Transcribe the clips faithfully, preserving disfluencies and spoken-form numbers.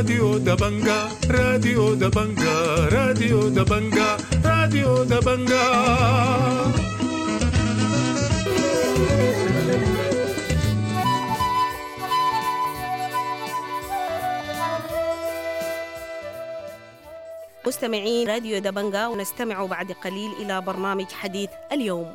راديو دبنجا راديو دبنجا راديو دبنجا راديو دبنجا. مستمعين راديو دبنجا، ونستمع بعد قليل إلى برنامج حديث اليوم.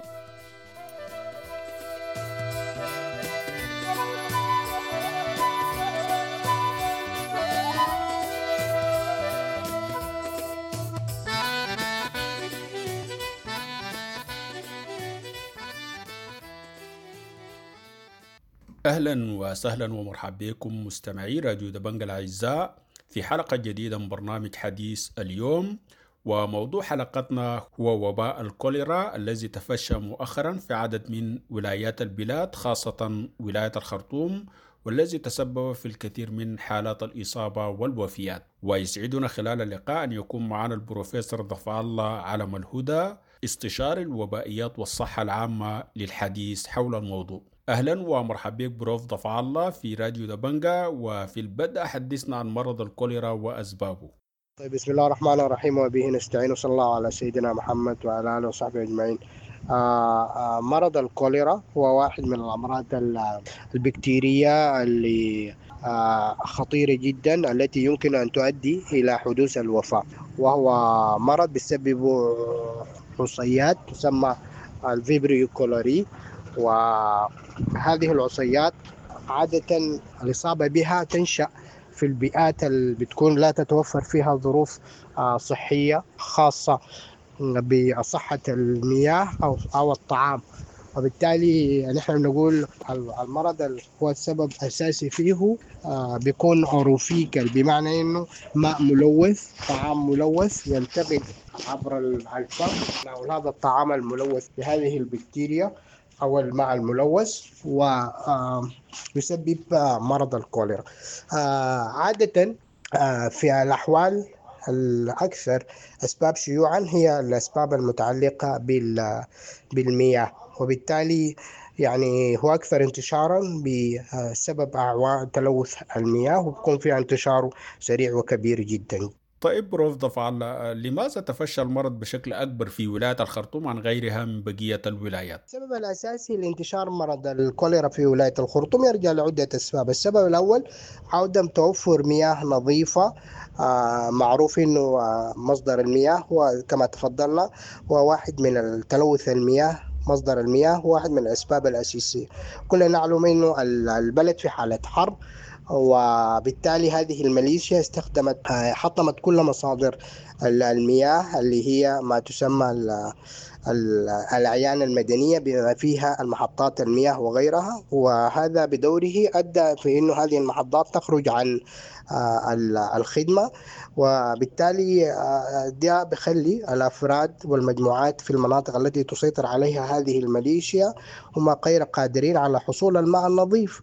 أهلا وسهلا ومرحبا بكم مستمعي راديو دبنجا الأعزاء في حلقة جديدة من برنامج حديث اليوم. وموضوع حلقتنا هو وباء الكوليرا الذي تفشى مؤخرا في عدد من ولايات البلاد، خاصة ولاية الخرطوم، والذي تسبب في الكثير من حالات الإصابة والوفيات. ويسعدنا خلال اللقاء أن يكون معنا البروفيسور ضفاء الله علم الهدى، استشاري الوبائيات والصحة العامة، للحديث حول الموضوع. أهلا ومرحبا بك بروف ضفاء الله في راديو دبنجا. وفي البدء حدثنا عن مرض الكوليرا وأسبابه. طيب، بسم الله الرحمن الرحيم، وبه نستعين، وصلى الله على سيدنا محمد وعلى آله وصحبه أجمعين. آه آه مرض الكوليرا هو واحد من الأمراض البكتيرية اللي آه خطيرة جدا، التي يمكن أن تؤدي إلى حدوث الوفاة، وهو مرض بيسبب عصيات تسمى الفيبريو كوليري. وهذه العصيات عادة الإصابة بها تنشأ في البيئات اللي بتكون لا تتوفر فيها ظروف صحية خاصة بصحة المياه أو أو الطعام، وبالتالي نحن نقول المرض هو السبب الأساسي فيه بيكون أوروفيكال، بمعنى إنه ماء ملوث، طعام ملوث ينتقل عبر الفم أو هذا الطعام الملوث بهذه البكتيريا أو الماء الملوث، ويسبب مرض الكوليرا. عادة في الأحوال الأكثر أسباب شيوعا هي الأسباب المتعلقة بالمياه، وبالتالي يعني هو أكثر انتشارا بسبب أعواء تلوث المياه، وبيكون فيها انتشاره سريع وكبير جدا. طيب بروف ضفاء الله، لماذا تفشى المرض بشكل أكبر في ولاية الخرطوم عن غيرها من بقية الولايات؟ السبب الأساسي لانتشار مرض الكوليرا في ولاية الخرطوم يرجع لعدة أسباب. السبب الأول عدم توفر مياه نظيفة. آه معروف أنه آه مصدر المياه هو كما تفضلنا هو واحد من التلوث المياه. مصدر المياه هو واحد من الأسباب الأساسية. كلنا نعلم أنه البلد في حالة حرب، وبالتالي هذه الميليشيا استخدمت حطمت كل مصادر المياه اللي هي ما تسمى الأعيان المدنية، بما فيها المحطات المياه وغيرها، وهذا بدوره أدى في أنه هذه المحطات تخرج عن الخدمة، وبالتالي ده بخلي الأفراد والمجموعات في المناطق التي تسيطر عليها هذه الميليشيا هم غير قادرين على حصول الماء النظيف،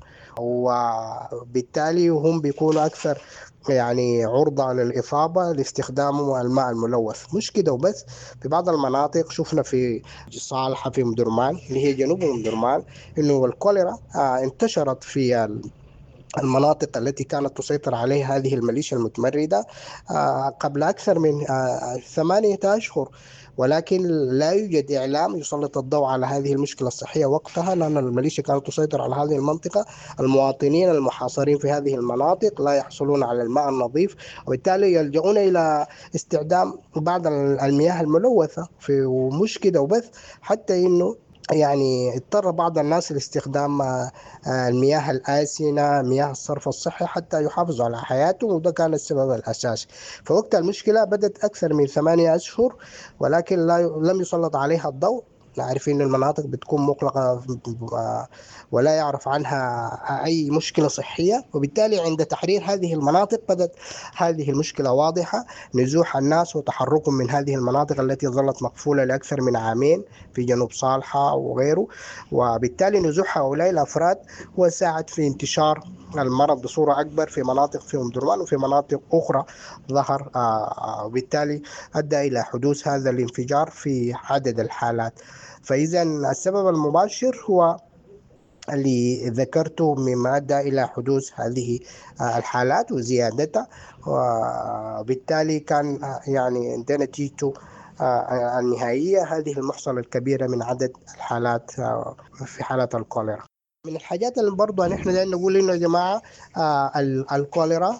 وبالتالي هم بيكونوا أكثر يعني عرضة للإصابة لاستخدام الماء الملوث. مش كده وبس، في بعض المناطق شفنا في صالحة في أم درمان اللي هي جنوب أم درمان إنه الكوليرا انتشرت في المناطق التي كانت تسيطر عليها هذه الميليشيا المتمردة قبل أكثر من ثمانية أشهر، ولكن لا يوجد إعلام يسلط الضوء على هذه المشكلة الصحية وقتها، لأن الميليشيا كانت تسيطر على هذه المنطقة. المواطنين المحاصرين في هذه المناطق لا يحصلون على الماء النظيف، وبالتالي يلجؤون إلى استخدام بعض المياه الملوثة. في ومش كده وبس، حتى إنه يعني اضطر بعض الناس لاستخدام المياه الآسنة، مياه الصرف الصحي، حتى يحافظوا على حياتهم، وده كان السبب الأساسي. فوقت المشكلة بدأت أكثر من ثمانية أشهر، ولكن لا لم يسلط عليها الضوء. نعرف أن المناطق بتكون مغلقة ولا يعرف عنها أي مشكلة صحية، وبالتالي عند تحرير هذه المناطق بدأت هذه المشكلة واضحة، نزوح الناس وتحركهم من هذه المناطق التي ظلت مقفولة لأكثر من عامين في جنوب صالحة وغيره، وبالتالي نزوح هؤلاء الأفراد وساعد في انتشار المرض بصورة أكبر في مناطق في أم درمان وفي مناطق أخرى ظهر، وبالتالي أدى إلى حدوث هذا الانفجار في عدد الحالات. فإذا السبب المباشر هو اللي ذكرته مما أدى إلى حدوث هذه الحالات وزيادتها، وبالتالي كان يعني ده نتيجته النهائية هذه المحصلة الكبيرة من عدد الحالات في حالات الكوليرا. من الحاجات اللي برضو نحن دايما نقول إنه يا جماعة آه الكوليرا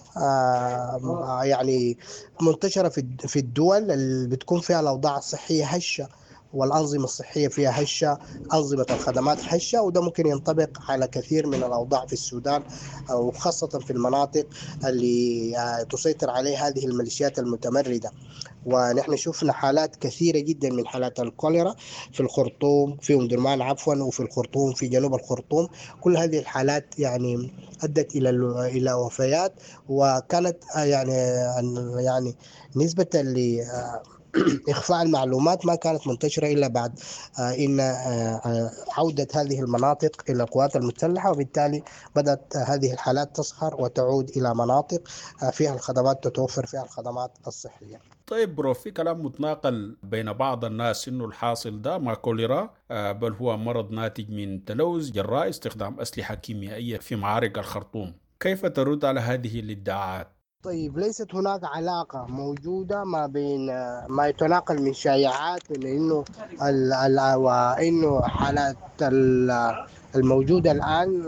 آه يعني منتشرة في في الدول اللي بتكون فيها الأوضاع الصحية هشة والأنظمة الصحية فيها هشة، أنظمة الخدمات هشة، وده ممكن ينطبق على كثير من الأوضاع في السودان وخاصة في المناطق اللي آه تسيطر عليها هذه الميليشيات المتمردة. ونحن شفنا حالات كثيرة جدا من حالات الكوليرا في الخرطوم، في أم درمان عفوا، وفي الخرطوم في جنوب الخرطوم. كل هذه الحالات يعني أدت إلى إلى وفيات، وكانت يعني يعني نسبة ل إخفاء المعلومات ما كانت منتشرة إلا بعد إن عودة هذه المناطق إلى القوات المسلحة، وبالتالي بدأت هذه الحالات تصهر وتعود إلى مناطق فيها الخدمات تتوفر فيها الخدمات الصحية. طيب برو، في كلام متناقل بين بعض الناس إنه الحاصل ده ما كوليرا بل هو مرض ناتج من تلوث جراء استخدام أسلحة كيميائية في معارك الخرطوم، كيف ترد على هذه الادعاءات؟ طيب، ليست هناك علاقة موجودة ما بين ما يتناقل من شائعات من إنه ال ال وإنه حالات الموجودة الآن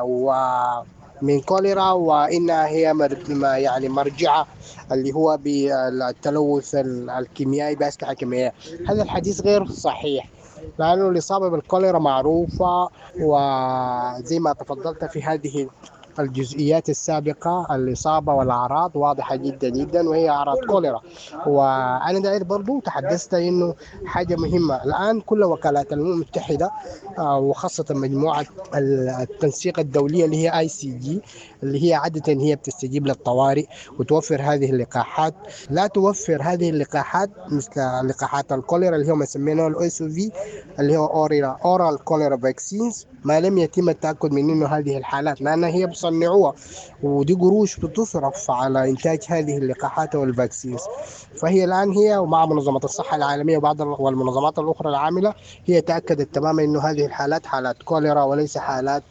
ومن كوليرا وإنها هي يعني مرجعة اللي هو بالتلوث الكيميائي بأسلحة كيميائية. هذا الحديث غير صحيح، لأنه الإصابة بالكوليرا معروفة، وزي ما تفضلت في هذه الجزئيات السابقة الإصابة والأعراض واضحة جدا جدا، وهي أعراض كوليرا. وأنا داير برضو تحدثت إنه حاجة مهمة الآن، كل وكالات الأمم المتحدة وخاصة مجموعة التنسيق الدولية اللي هي آي سي جي، اللي هي عادة هي بتستجيب للطوارئ وتوفر هذه اللقاحات، لا توفر هذه اللقاحات مثل لقاحات الكوليرا اللي هم يسمينها الأو إس في اللي هو أورال كوليرا فاكسينز، ما لم يتم التأكد من إنه هذه الحالات، لأن هي بصنعوها ودي قروش بتصرف على إنتاج هذه اللقاحات والفاكسينز. فهي الآن هي ومع منظمة الصحة العالمية وبعض والمنظمات الأخرى العاملة هي تأكدت تماما إنه هذه الحالات حالات كوليرا وليس حالات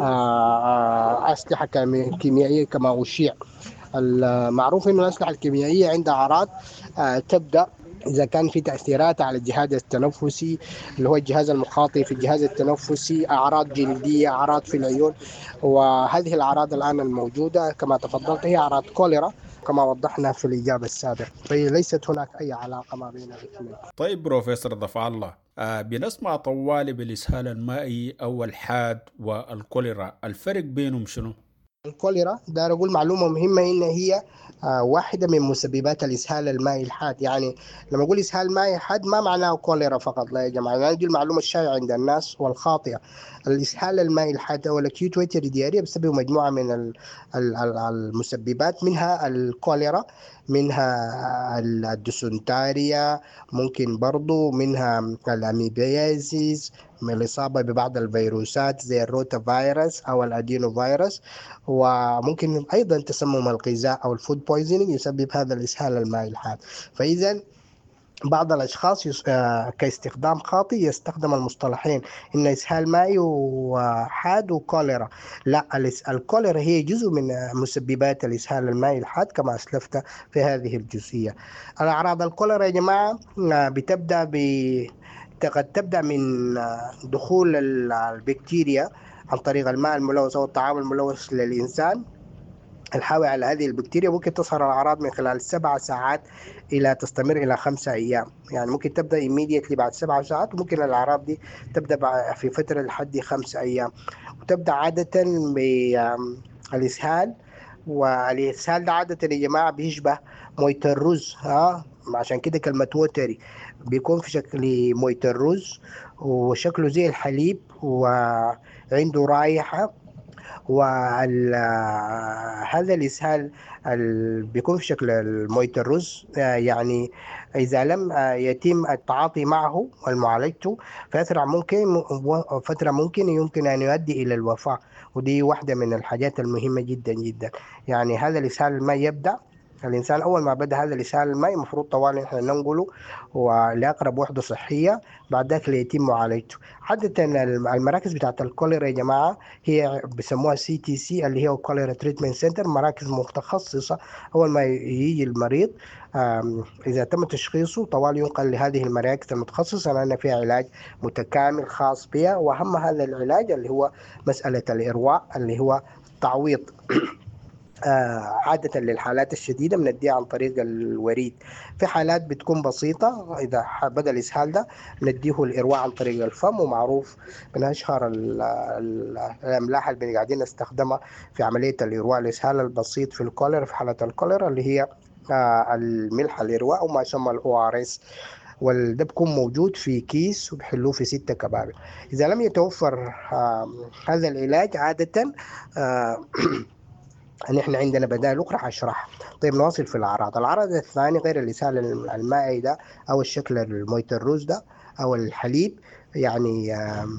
أسلحة كيميائية كما أشيع. المعروف إنه الأسلحة الكيميائية عندها أعراض تبدأ إذا كان في تأثيرات على الجهاز التنفسي اللي هو الجهاز المخاطي في الجهاز التنفسي، أعراض جلدية، أعراض في العيون، وهذه الأعراض الآن الموجودة كما تفضلت هي أعراض كوليرا كما وضحنا في الإجابة السابقة، فهي ليست هناك أي علاقة ما بين الاثنين. طيب بروفيسور ضفع الله، آه بنسمع طوالي بالإسهال المائي أو الحاد والكوليرا، الفرق بينهم شنو؟ الكوليرا دار أقول معلومة مهمة إن هي واحدة من مسببات الإسهال المائي الحاد. يعني لما أقول إسهال مائي حاد ما معناه كوليرا فقط، لا يا جماعة، يعني دي المعلومة الشائعة عند الناس والخاطئة. الإسهال المائي الحاد أو الأكيوت ويتري دياريا بسبب مجموعة من المسببات، منها الكوليرا، منها الديسنتاريا، ممكن برضو منها الأميبيازيس، من الإصابة ببعض الفيروسات زي الروتا فيروس أو الأدينو فيروس، وممكن أيضا تسمم الغذاء أو الفود بويزنينج يسبب هذا الإسهال المائي الحاد. فإذا بعض الأشخاص يس... آه... كاستخدام خاطئ يستخدم المصطلحين إن إسهال مائي وحاد وكوليرا. لا، الكوليرا هي جزء من مسببات الإسهال المائي الحاد كما أسلفت في هذه الجزئية. الأعراض الكوليرا يا جماعة بتبدأ ب قد تبدأ من دخول البكتيريا عن طريق الماء الملوث أو الطعام الملوث للإنسان الحاوي على هذه البكتيريا. ممكن تظهر الأعراض من خلال سبع ساعات إلى تستمر إلى خمسة أيام، يعني ممكن تبدأ immediately بعد سبع ساعات، وممكن الأعراض دي تبدأ في فترة لحد خمسة أيام، وتبدأ عادة بالإسهال. والإسهال ده عادة يا جماعة بيشبه موية الرز، ها عشان كده كلمة وتري بيكون في شكل موية الرز وشكله زي الحليب وعنده رائحة. وهذا الإسهال بيكون في شكل موية الرز، يعني إذا لم يتم التعاطي معه والمعالجته فترة ممكن فترة ممكن يمكن أن يؤدي إلى الوفاة، ودي واحدة من الحاجات المهمة جدا جدا. يعني هذا الإسهال ما يبدأ الإنسان أول ما بدأ هذا الإسهال المائي المفروض طوال إحنا ننقله ولأقرب وحدة صحية، بعد ذلك ليتم معالجته. عادة المراكز بتاعت الكوليرا يا جماعة هي بسموها سي تي سي اللي هي كوليرا تريتمنت سنتر، مراكز متخصصة. أول ما يجي المريض إذا تم تشخيصه طوال ينقل لهذه المراكز المتخصصة لأن فيها علاج متكامل خاص بها، وأهم هذا العلاج اللي هو مسألة الإرواء اللي هو تعويض آه عادة للحالات الشديدة بنديها عن طريق الوريد. في حالات بتكون بسيطة إذا بدأ الإسهال ده نديه الإرواء عن طريق الفم، ومعروف من أشهر الأملاح اللي قاعدين نستخدمها في عملية الإرواء الإسهال البسيط في الكوليرا في حالة الكوليرا اللي هي آه الملح الإرواء وما يسمى الأو آر إس، وده بيكون موجود في كيس وبحلوه في ستة كبابة. إذا لم يتوفر آه هذا العلاج عادة آه نحن عندنا بدائل أخرى هشرحها. طيب نواصل في الأعراض. العرض الثاني غير الإسهال المائي ده أو الشكل الموية الروز ده أو الحليب يعني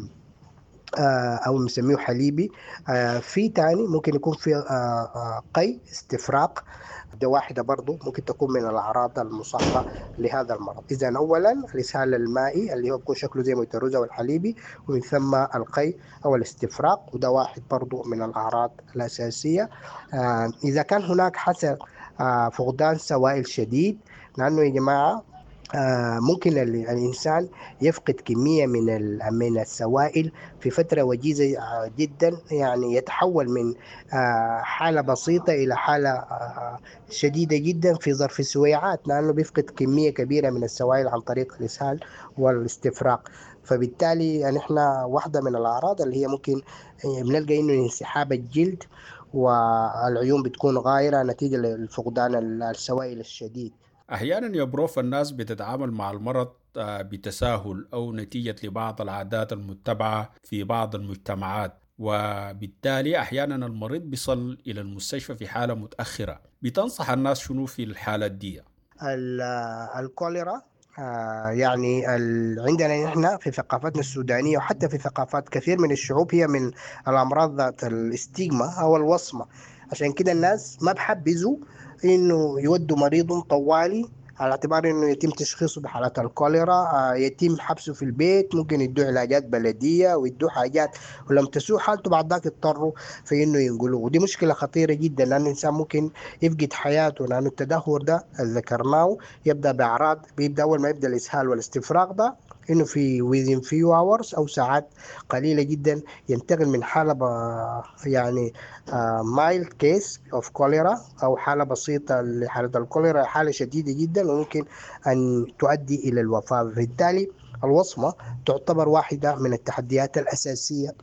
أو نسميه حليبي، في تاني ممكن يكون في قي استفراق، ده واحدة برضو ممكن تكون من الأعراض المصاحبة لهذا المرض. إذا أولا الإسهال المائي اللي هو بيكون شكله زي موية الروز أو الحليبي، ومن ثم القي أو الاستفراق، وده واحد برضو من الأعراض الأساسية. آه إذا كان هناك حسب آه فقدان سوائل شديد، لأنه يا جماعة آه ممكن الإنسان يفقد كمية من من السوائل في فترة وجيزة جدا، يعني يتحول من آه حالة بسيطة إلى حالة آه شديدة جدا في ظرف سويعات، لأنه بيفقد كمية كبيرة من السوائل عن طريق الإسهال والاستفراغ. فبالتالي نحن واحدة من الأعراض اللي هي ممكن بنلقى إنه انسحاب الجلد والعيون بتكون غائرة نتيجة لفقدان السوائل الشديد. أحيانا يا بروف الناس بتتعامل مع المرض بتساهل أو نتيجة لبعض العادات المتبعة في بعض المجتمعات، وبالتالي أحيانا المريض بيصل إلى المستشفى في حالة متأخرة. بتنصح الناس شنو في الحالات دي؟ الكوليرا آه يعني عندنا نحن في ثقافتنا السودانية وحتى في ثقافات كثير من الشعوب هي من الأمراض ذات الاستيغما أو الوصمة، عشان كده الناس ما بحبذوا إنه يودوا مريض طوالي على اعتبار إنه يتم تشخيصه بحالة الكوليرا، آه يتم حبسه في البيت، ممكن يدوه علاجات بلدية ويدوه حاجات، ولما تسوء حالته بعد ذاك يضطروا في إنه ينقلوه. ودي مشكلة خطيرة جدا لأن الإنسان ممكن يفقد حياته، لأن التدهور ده اللي ذكرناه يبدأ بأعراض، بيبدأ أول ما يبدأ الإسهال والاستفراغ ده إنه في within few hours أو ساعات قليلة جدا ينتقل من حالة يعني uh, mild case of cholera أو حالة بسيطة لحالة الكوليرا حالة شديدة جدا وممكن أن تؤدي إلى الوفاة. بالتالي الوصمة تعتبر واحدة من التحديات الأساسية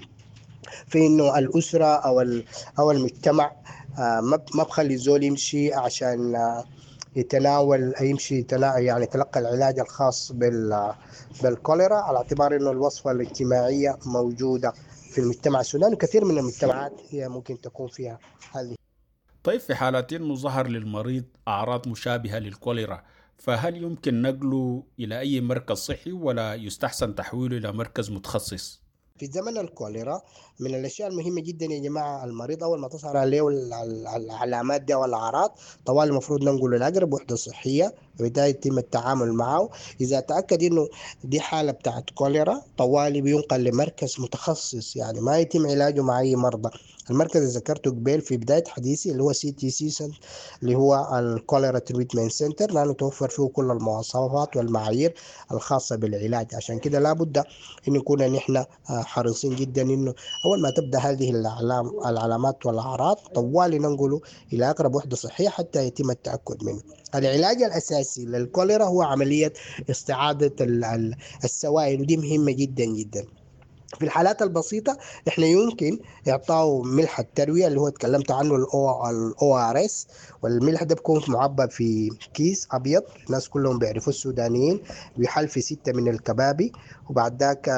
في إنه الأسرة أو أو المجتمع uh, ما بخلي الزول يمشي عشان uh, يتناول يمشي يتناول يعني يتلقى العلاج الخاص بال بالكوليرا على اعتبار انه الوصفه الاجتماعيه موجوده في المجتمع السوداني، وكثير من المجتمعات هي ممكن تكون فيها هذه. طيب في حالتين انه ظهر للمريض اعراض مشابهه للكوليرا، فهل يمكن نقله الى اي مركز صحي ولا يستحسن تحويله الى مركز متخصص؟ في زمن الكوليرا من الاشياء المهمه جدا يا جماعه المريض اول ما تظهر عليه العلامات دي والاعراض طوال المفروض ننقله لاقرب وحده صحيه وبدايه يتم التعامل معه. اذا تاكد انه دي حاله بتاعت كوليرا طوالي بينقل لمركز متخصص، يعني ما يتم علاجه مع اي مرضى. المركز اللي ذكرته قبل في بدايه حديثي اللي هو سي تي سي اللي هو الكوليرا تريتمنت سنتر، لانه توفر فيه كل المواصفات والمعايير الخاصه بالعلاج. عشان كده لابد ان نكون نحن حريصين جدا انه اول ما تبدا هذه العلام العلامات والاعراض طوالي ننقله الى اقرب وحده صحيه حتى يتم التاكد منه. العلاج الاساسي للكوليرا هو عمليه استعاده السوائل، ودي مهمه جدا جدا. في الحالات البسيطة احنا يمكن يعطاه ملح التروية اللي هو تكلمت عنه الاو ار اس، والملح ده بيكون معبى في كيس ابيض، الناس كلهم بيعرفوا السودانيين، بيحل في ستة من الكبابي، وبعد ذاك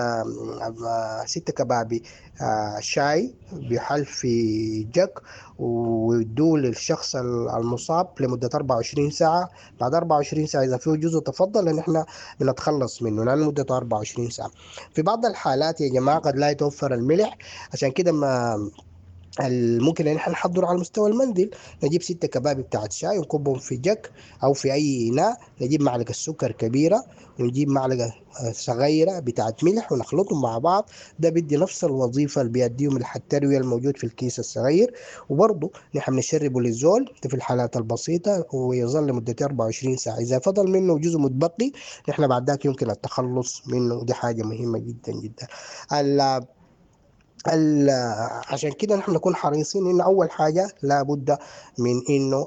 ستة كبابي شاي بيحل في جك ويدوه للشخص المصاب لمدة أربعة وعشرين ساعة. بعد أربعة وعشرين ساعة إذا فيه جزء تفضل إن إحنا بنتخلص منه لأن مدة أربعة وعشرين ساعة. في بعض الحالات يا جماعة قد لا يتوفر الملح، عشان كده ما ممكن ان احنا نحضره على مستوى المنزل. نجيب ستة كباب بتاعت شاي ونكبهم في جك او في اي اناء، نجيب معلقه سكر كبيره ونجيب معلقه صغيره بتاعت ملح ونخلطهم مع بعض. ده بيدي نفس الوظيفه اللي بيديه ملح الترويه الموجود في الكيس الصغير. وبرضه نحن بنشربه للزول ده في الحالات البسيطه ويظل لمده أربعة وعشرين ساعه. اذا فضل منه جزء متبقي نحن بعد ذاك يمكن التخلص منه، ودي حاجه مهمه جدا جدا. عشان كده نحن نكون حريصين إن أول حاجة لابد من إنه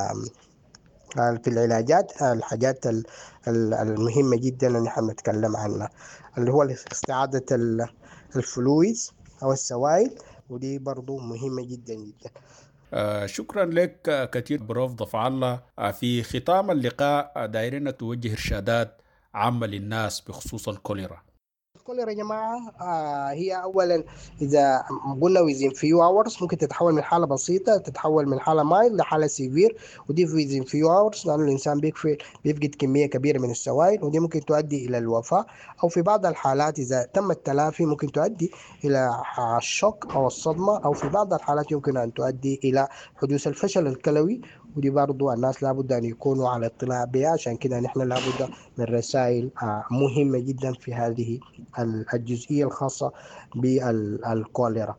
في العلاجات الحاجات المهمة جدا اللي نحن نتكلم عنها اللي هو استعادة الفلويدز أو السوائل، ودي برضو مهمة جدا جدا. آه شكرا لك كثير بروف ضفع الله. آه في ختام اللقاء دايرين توجه إرشادات عامة للناس بخصوص الكوليرا. الكوليرا يا جماعة آه هي أولا إذا قلنا within few hours ممكن تتحول من حالة بسيطة تتحول من حالة مايل لحالة سيفير، ودي within few hours لأنه الإنسان بيكفي بيفقد كمية كبيرة من السوائل، ودي ممكن تؤدي إلى الوفاة. أو في بعض الحالات إذا تم التلافي ممكن تؤدي إلى الشوك أو الصدمة، أو في بعض الحالات يمكن أن تؤدي إلى حدوث الفشل الكلوي، ودي برضو الناس لابد أن يكونوا على اطلاع بها. عشان كده نحن لابد من رسائل مهمة جدا في هذه الجزئية الخاصة بالكوليرا.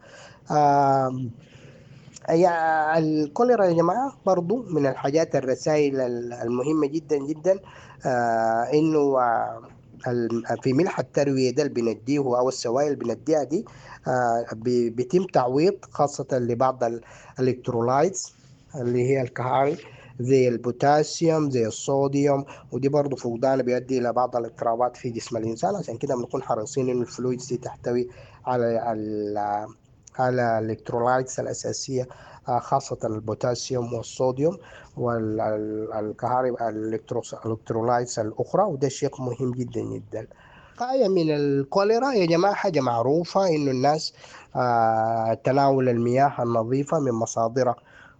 الكوليرا يا جماعة برضو من الحاجات الرسائل المهمة جدا جدا إنه في ملح التروية ده اللي بنديه أو السوائل اللي بنديها دي بيتم تعويض خاصة لبعض الإلكترولايتس اللي هي الكهاري زي البوتاسيوم زي الصوديوم، ودي برضه فقدانه بيؤدي الى بعض الاضطرابات في جسم الانسان. عشان كده بنكون حريصين ان الفلويدز دي تحتوي على على الالكترولايتس الاساسيه خاصه البوتاسيوم والصوديوم والكهاري الالكترولايتس الاخرى، وده شيء مهم جدا جدا. غاية من الكوليرا يا جماعة حاجة معروفة إنه الناس تناول المياه النظيفة من مصادرها،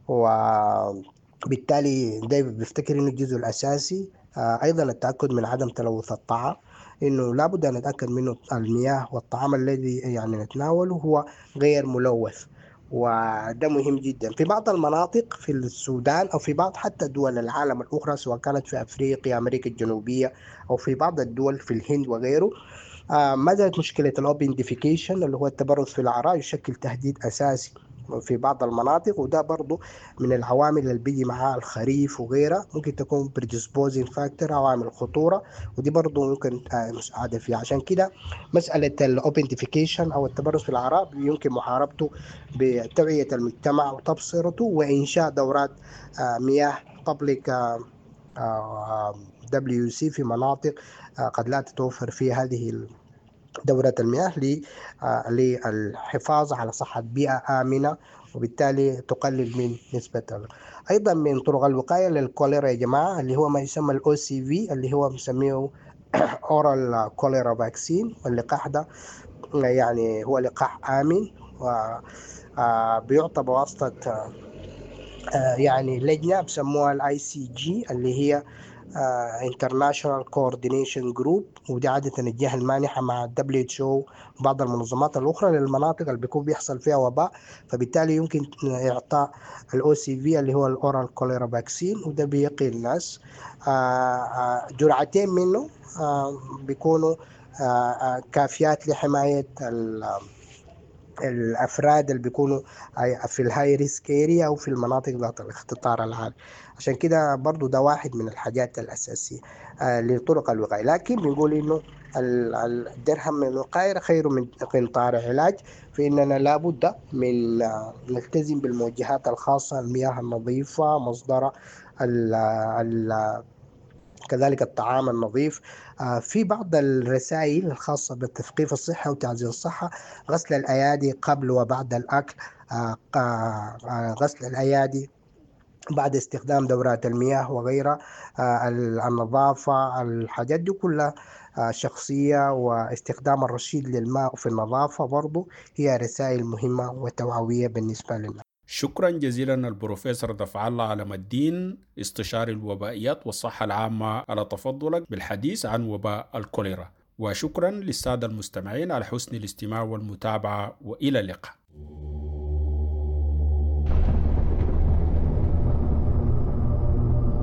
وبالتالي ده بيفتكر إنه الجزء الأساسي. أيضا التأكد من عدم تلوث الطعام، إنه لابد أن نتأكد منه المياه والطعام الذي يعني نتناوله هو غير ملوث، وده مهم جدا. في بعض المناطق في السودان أو في بعض حتى دول العالم الأخرى سواء كانت في أفريقيا أمريكا الجنوبية أو في بعض الدول في الهند وغيره، آه ما زالت مشكلة الأوبن ديفيكيشن اللي هو التبرز في الأعراء يشكل تهديد أساسي في بعض المناطق، وده برضو من العوامل اللي بيجي معها الخريف وغيرها ممكن تكون predisposing factor عوامل خطورة، ودي برضو ممكن مساعدة فيها. عشان كده مسألة الاوبنتيفيكيشن أو التبرز في الأعراء يمكن محاربته بتوعية المجتمع وتبصرته وإنشاء دورات مياه public دبليو سي في مناطق قد لا تتوفر فيها هذه دورة المياه للحفاظ على صحة بيئة آمنة، وبالتالي تقلل من نسبة. أيضا من طرق الوقاية للكوليرا يا جماعة اللي هو ما يسمى الأو سي في اللي هو بنسميه أورال كوليرا فاكسين، واللقاح ده يعني هو لقاح آمن وبيعطى بواسطة يعني لجنة بسموها الاي سي جي اللي هي International Coordination Group، ودي عادة الجهة المانحة مع دبليو اتش او وبعض المنظمات الأخرى للمناطق اللي بيكون بيحصل فيها وباء، فبالتالي يمكن إعطاء الأو سي في اللي هو الأورال كوليرا فاكسين، وده بيقي الناس جرعتين منه بيكونوا كافيات لحماية الأفراد اللي بيكونوا في الهاي ريسك اريا أو في المناطق ذات الاختطار العالي. عشان كده برضو ده واحد من الحاجات الأساسية لطرق الوقاية. لكن بنقول إنه الدرهم من الوقاية خير من قنطار علاج، فإننا لابد من نلتزم بالموجهات الخاصة، المياه النظيفة مصدر ال كذلك الطعام النظيف. في بعض الرسائل الخاصة بالتثقيف الصحة وتعزيز الصحة، غسل الأيادي قبل وبعد الأكل، غسل الأيادي بعد استخدام دورات المياه وغيرها، النظافة، الحاجات دي كلها شخصية، واستخدام الرشيد للماء في النظافة برضو هي رسائل مهمة وتوعوية بالنسبة لنا. شكرا جزيلا البروفيسور دفع الله علم الدين استشاري الوبائيات والصحة العامة على تفضلك بالحديث عن وباء الكوليرا، وشكرا للسادة المستمعين على حسن الاستماع والمتابعة، وإلى اللقاء.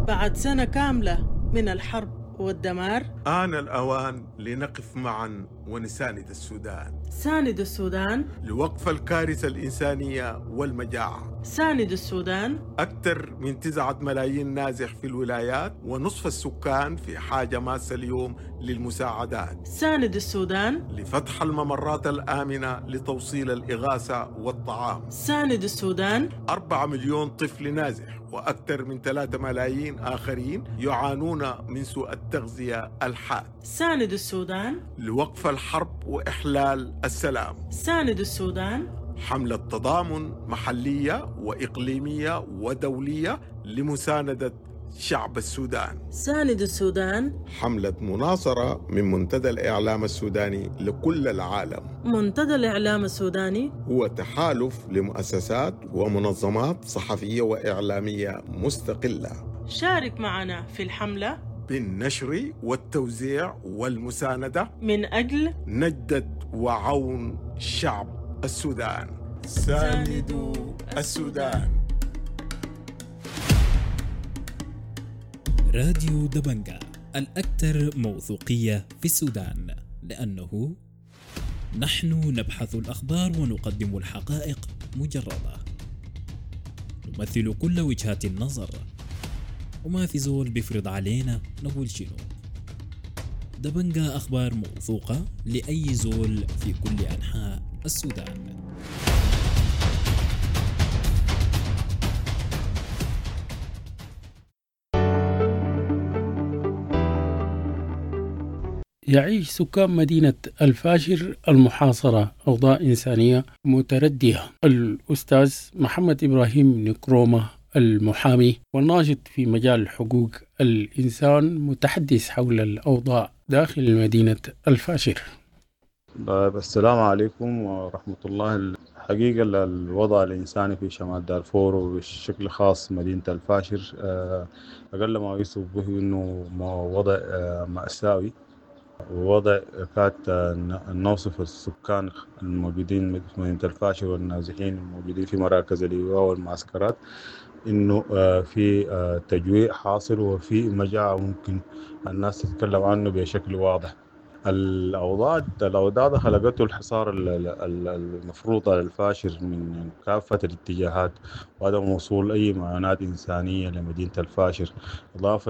بعد سنة كاملة من الحرب والدمار آن الأوان لنقف معا ونساند السودان، ساند السودان لوقف الكارثة الإنسانية والمجاعة. ساند السودان. أكثر من تسعة ملايين نازح في الولايات، ونصف السكان في حاجة ماسة اليوم للمساعدات. ساند السودان. لفتح الممرات الآمنة لتوصيل الإغاثة والطعام. ساند السودان. أربعة مليون طفل نازح وأكثر من ثلاثة ملايين آخرين يعانون من سوء التغذية الحاد. ساند السودان. لوقف الحرب وإحلال السلام. ساند السودان. حملة تضامن محلية وإقليمية ودولية لمساندة شعب السودان. ساند السودان. حملة مناصرة من منتدى الإعلام السوداني لكل العالم. منتدى الإعلام السوداني هو تحالف لمؤسسات ومنظمات صحفية وإعلامية مستقلة. شارك معنا في الحملة بالنشر والتوزيع والمساندة من أجل نجدة وعون شعب السودان. ساندوا السودان. راديو دبنجا الأكثر موثوقية في السودان، لأنه نحن نبحث الأخبار ونقدم الحقائق مجردة، نمثل كل وجهات النظر، وما في زول بيفرض علينا نقول شنو. دبنجا أخبار موثوقة لأي زول في كل أنحاء السودان. يعيش سكان مدينة الفاشر المحاصرة أوضاع إنسانية متردية. الأستاذ محمد إبراهيم نكرومة المحامي والناشط في مجال حقوق الإنسان متحدث حول الأوضاع داخل مدينة الفاشر. السلام عليكم ورحمة الله. الحقيقة الوضع الإنساني في شمال دارفور وبشكل خاص مدينة الفاشر أقل ما يوصف به أنه وضع مأساوي، ووضع كاد نوصف السكان الموجودين في مدينة الفاشر والنازحين الموجودين في مراكز الإيواء والمعسكرات إنه في تجويع حاصل وفي مجاعة ممكن الناس تتكلم عنه بشكل واضح. الأوضاع الأوضاع خلقته الحصار المفروض على الفاشر من كافة الاتجاهات وعدم وصول أي معونات إنسانية لمدينة الفاشر، إضافة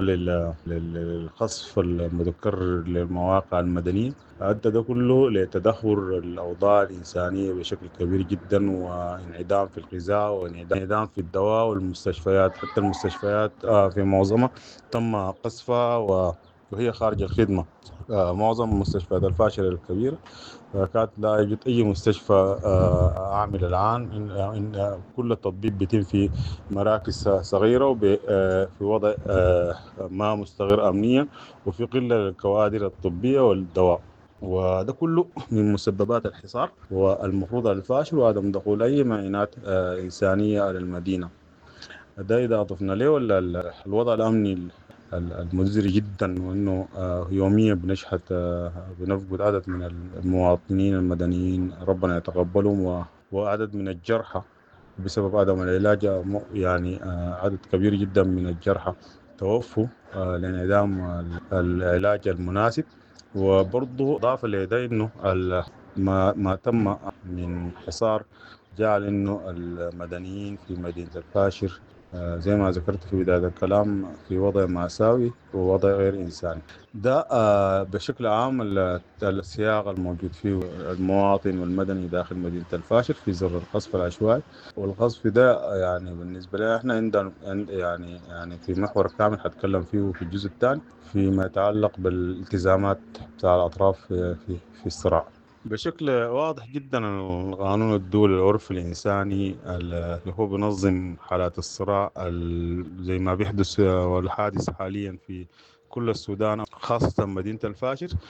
للقصف المتكرر للمواقع المدنية، أدى ده كله لتدهور الأوضاع الإنسانية بشكل كبير جدا، وانعدام في الغذاء وانعدام في الدواء والمستشفيات. حتى المستشفيات في معظمها تم قصفها وهي خارج الخدمة. معظم مستشفيات الفاشر الكبيرة كانت لا يوجد أي مستشفى عامل الآن، إن كل التطبيق بيتم في مراكز صغيرة وفي وضع ما مستقر أمنيا، وفي قلة الكوادر الطبية والدواء، وده كله من مسببات الحصار والمفروض على الفاشر وعدم دخول أي معينات إنسانية على المدينة. ده إذا أضفنا له ولا الوضع الأمني المزري جدا، وانه يوميا بنشهد بنفقد عدد من المواطنين المدنيين ربنا يتقبلهم، وعدد من الجرحى بسبب عدم العلاج. يعني عدد كبير جدا من الجرحى توفوا لانعدام العلاج المناسب. وبرضه اضاف لده انه ما ما تم من حصار جعل انه المدنيين في مدينة الفاشر زي ما ذكرت في بداية الكلام في وضع مأساوي ووضع غير إنساني. ده بشكل عام السياق الموجود فيه المواطن والمدني داخل مدينة الفاشر في زر القصف العشوائي. والقصف ده يعني بالنسبة لنا احنا عندنا يعني يعني في محور كامل هتكلم فيه في الجزء الثاني فيما يتعلق بالالتزامات بتاع الأطراف في في, في الصراع. بشكل واضح جدا القانون الدولي العرف الإنساني اللي هو بنظم حالات الصراع زي ما بيحدث والحادث حاليا في كل السودان خاصة مدينة الفاشر،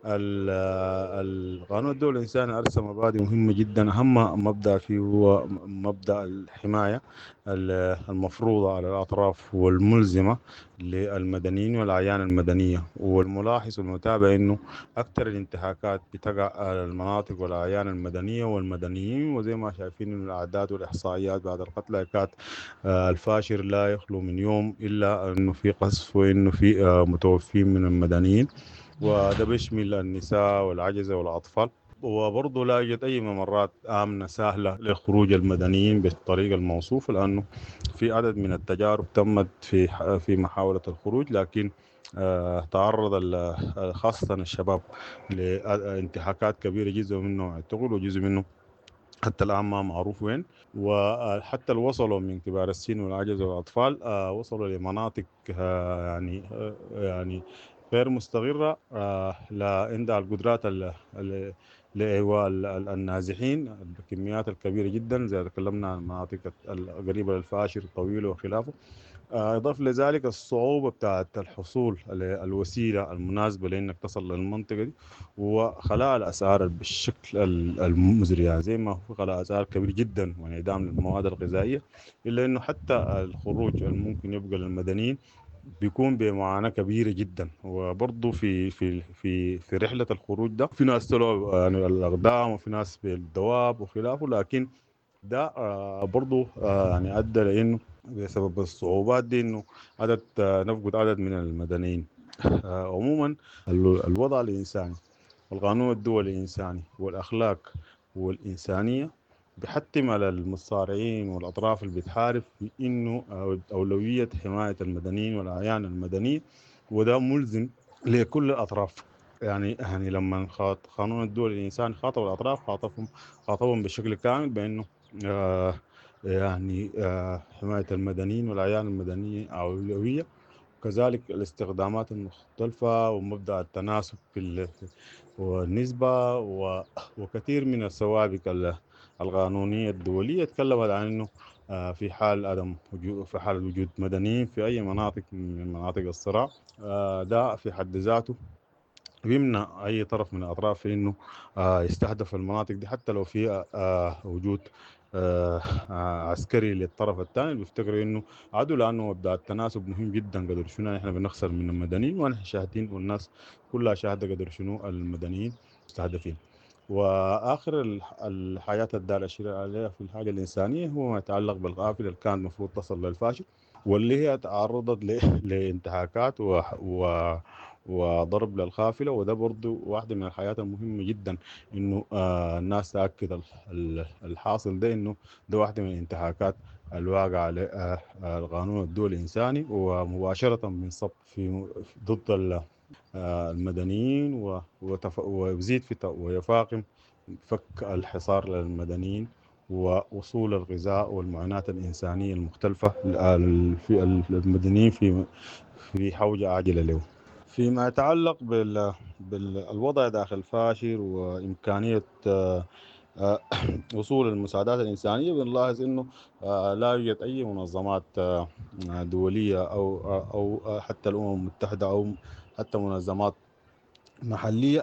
القانون الدولي الإنساني أرسم مبادئ مهمة جدا. أهم مبدأ فيه هو مبدأ الحماية المفروضة على الأطراف والملزمة للمدنيين والأعيان المدنية. والملاحظ والمتابع أنه أكثر الانتهاكات بتقع على المناطق والأعيان المدنية والمدنيين، وزي ما شايفين الأعداد والإحصائيات بعد القتلى كانت الفاشر لا يخلو من يوم إلا أنه في قصف وأنه في متوفين من المدنيين، وده بيشمل النساء والعجزة والأطفال. وبرضه لا يوجد أي ممرات آمنة سهلة لخروج المدنيين بالطريقة الموصوفة، لأنه في عدد من التجارب تمت في في محاولة الخروج، لكن آه تعرض خاصة الشباب لانتهاكات كبيرة، جزء منه اعتقل وجزء منه حتى الآن ما معروف وين. وحتى وصلوا من كبار السن والعجز والأطفال آه وصلوا لمناطق آه يعني آه يعني غير مستقرة آه لا عندها القدرات لإيواء النازحين بكميات الكبيرة جدا، زي تكلمنا عن المناطق القريبة للفاشر الطويلة وخلافه. إضافة لذلك الصعوبة بتاعت الحصول على الوسيلة المناسبة لأنك تصل للمنطقة دي، وخلاء الأسعار بالشكل المزري، يعني زي ما هو خلاء أسعار كبير جدا وانعدام للمواد الغذائية، إلا أنه حتى الخروج الممكن يبقى للمدنيين بيكون بمعاناة كبيرة جدا. وبرضه في في في في رحلة الخروج ده في ناس طلعوا يعني الأقدام وفي ناس بالدواب وخلافه، لكن ده برضه يعني أدى لأنه بسبب الصعوبات دي انه عدد نفقد عدد من المدنيين. عموما الوضع الانساني والقانون الدولي الانساني والاخلاق والانسانيه بحتم على المصارعين والاطراف اللي بتحارب في انه اولويه حمايه المدنيين والاعيان المدنيه، وده ملزم لكل الاطراف. يعني يعني لما قانون الدولي الانساني خاطب الاطراف خاطبهم خاطبهم بشكل كامل بانه آه يعني آه حماية المدنيين والأعيان المدنية أولوية، وكذلك الاستخدامات المختلفة ومبدأ التناسب في والنسبة وكثير من السوابق القانونية الدولية تكلمت عن أنه آه في حال عدم وجود في حال وجود مدنيين في أي مناطق من مناطق الصراع آه ده في حد ذاته بيمنع أي طرف من الأطراف في أنه آه يستهدف المناطق دي، حتى لو في آه وجود آه عسكري للطرف الثاني بيفتكروا انه عدو، لانه مبدا التناسب مهم جدا. قدر شنو احنا بنخسر من المدنيين واحنا شاهدين والناس كلها شاهده قدر شنو المدنيين مستهدفين. واخر الحاجات الدار اشير عليها في الحاجه الانسانيه هو ما يتعلق بالقافله اللي كان المفروض تصل للفاشل، واللي هي تعرضت لانتهاكات و, و وضرب للقافله. وده برضو واحده من الحاجات المهمه جدا انه آه الناس تاكد الحاصل ده، انه ده واحده من الانتهاكات الواقع على آه القانون الدولي الانساني، ومباشره بينصب في ضد المدنيين ويزيد في ويفاقم فك الحصار للمدنيين ووصول الغذاء والمعونات الإنسانية المختلفة في المدنيين في في حوجة عاجلة له. فيما يتعلق بال بالوضع داخل فاشر وإمكانية وصول المساعدات الإنسانية، بنلاحظ إنه لا يوجد أي منظمات دولية أو أو حتى الأمم المتحدة أو حتى منظمات محلية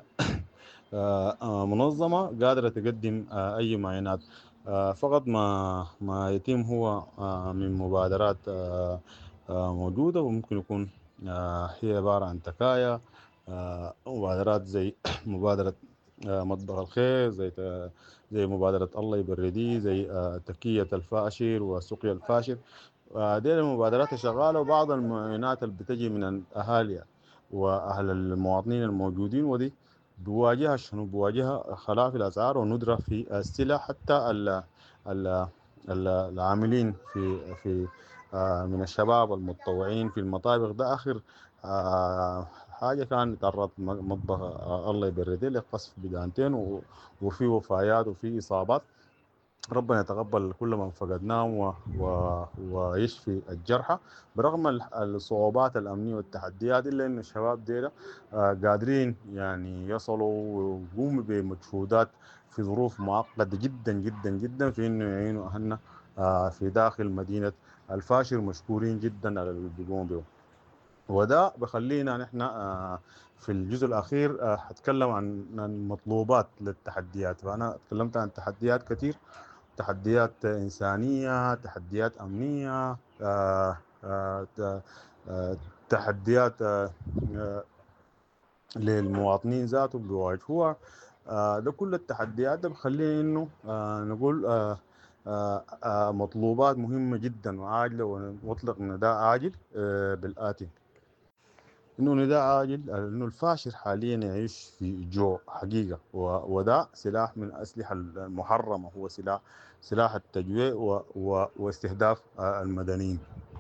منظمة قادرة تقدم أي معينات. فقط ما ما يتم هو من مبادرات موجودة، وممكن يكون هي عبارة عن تكايا مبادرات زي مبادرة مطبخ الخير، زي زي مبادرة الله يبردي، زي تكية الفاشر وسقيا الفاشر. دي المبادرات شغالة، وبعض المعينات اللي بتجي من الأهالي وأهل المواطنين الموجودين، ودي بواجهها شنو بواجهها خلاء في الأسعار وندرة في السلع. حتى ال ال العاملين في في من الشباب المتطوعين في المطابخ، ده آخر حاجة كان تعرض مطبخ الله يبرده لقصف بدانتين وفي وفيات وفي إصابات. ربنا يتقبل كل من فقدناه و... و... ويشفي الجرحى برغم الصعوبات الأمنية والتحديات، إلا إن الشباب ديلا قادرين يعني يصلوا ويقوموا بمجهودات في ظروف معقدة جدا جدا جدا في إنه يعينوا أهلنا في داخل مدينة الفاشر. مشكورين جدا على اللي بيقوموا به. وده بخلينا نحن في الجزء الأخير هتكلم عن المطلوبات للتحديات. فأنا تكلمت عن تحديات كتير، تحديات إنسانية، تحديات أمنية، تحديات للمواطنين ذاتهم بيواجهوها. ده كل التحديات ده بخلينا إنه نقول مطلوبات مهمة جدا وعاجلة، ونطلق نداء عاجل بالآتي. إنه نداء عاجل إنه الفاشر حاليا يعيش في جو حقيقة، وده سلاح من الأسلحة المحرمة، هو سلاح سلاح التجويع واستهداف المدنيين.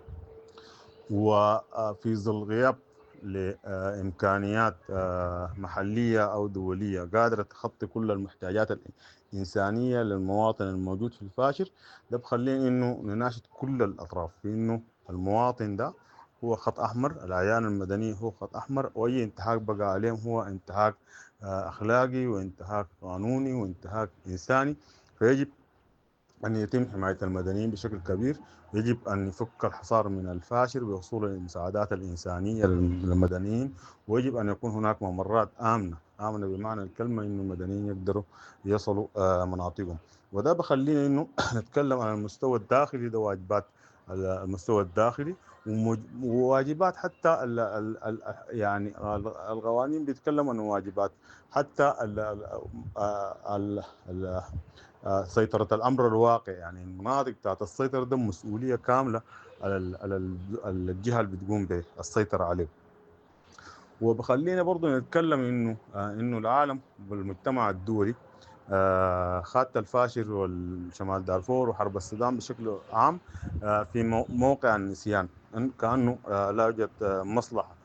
وفي ظل غياب لإمكانيات محلية أو دولية قادرة تخطي كل المحتاجات الإنسانية للمواطن الموجود في الفاشر، ده بخلينا إنه نناشد كل الأطراف في إنه المواطن ده هو خط أحمر، الأعيان المدنية هو خط أحمر، وأي انتهاك بقى عليهم هو انتهاك أخلاقي وانتهاك قانوني وانتهاك إنساني. فيجب أن يتم حماية المدنيين بشكل كبير، يجب أن يفك الحصار من الفاشر بوصول المساعدات الإنسانية للمدنيين، ويجب أن يكون هناك ممرات آمنة آمنة بمعنى الكلمة، إنه المدنيين يقدروا يصلوا مناطقهم. وده بخلينا إنه نتكلم عن المستوى الداخلي، ده واجبات المستوى الداخلي وواجبات حتى ال ال ال يعني القوانين بيتكلم عن واجبات حتى ال ال ال سيطرة الأمر الواقع، يعني المناطق بتاعت السيطرة ده مسؤولية كاملة على على الجهة اللي بتقوم بالسيطرة عليه. وبخلينا برضو نتكلم إنه إنه العالم والمجتمع الدولي خاطة الفاشر والشمال دارفور وحرب السودان بشكل عام في موقع النسيان، كأنه لا يوجد مصلحة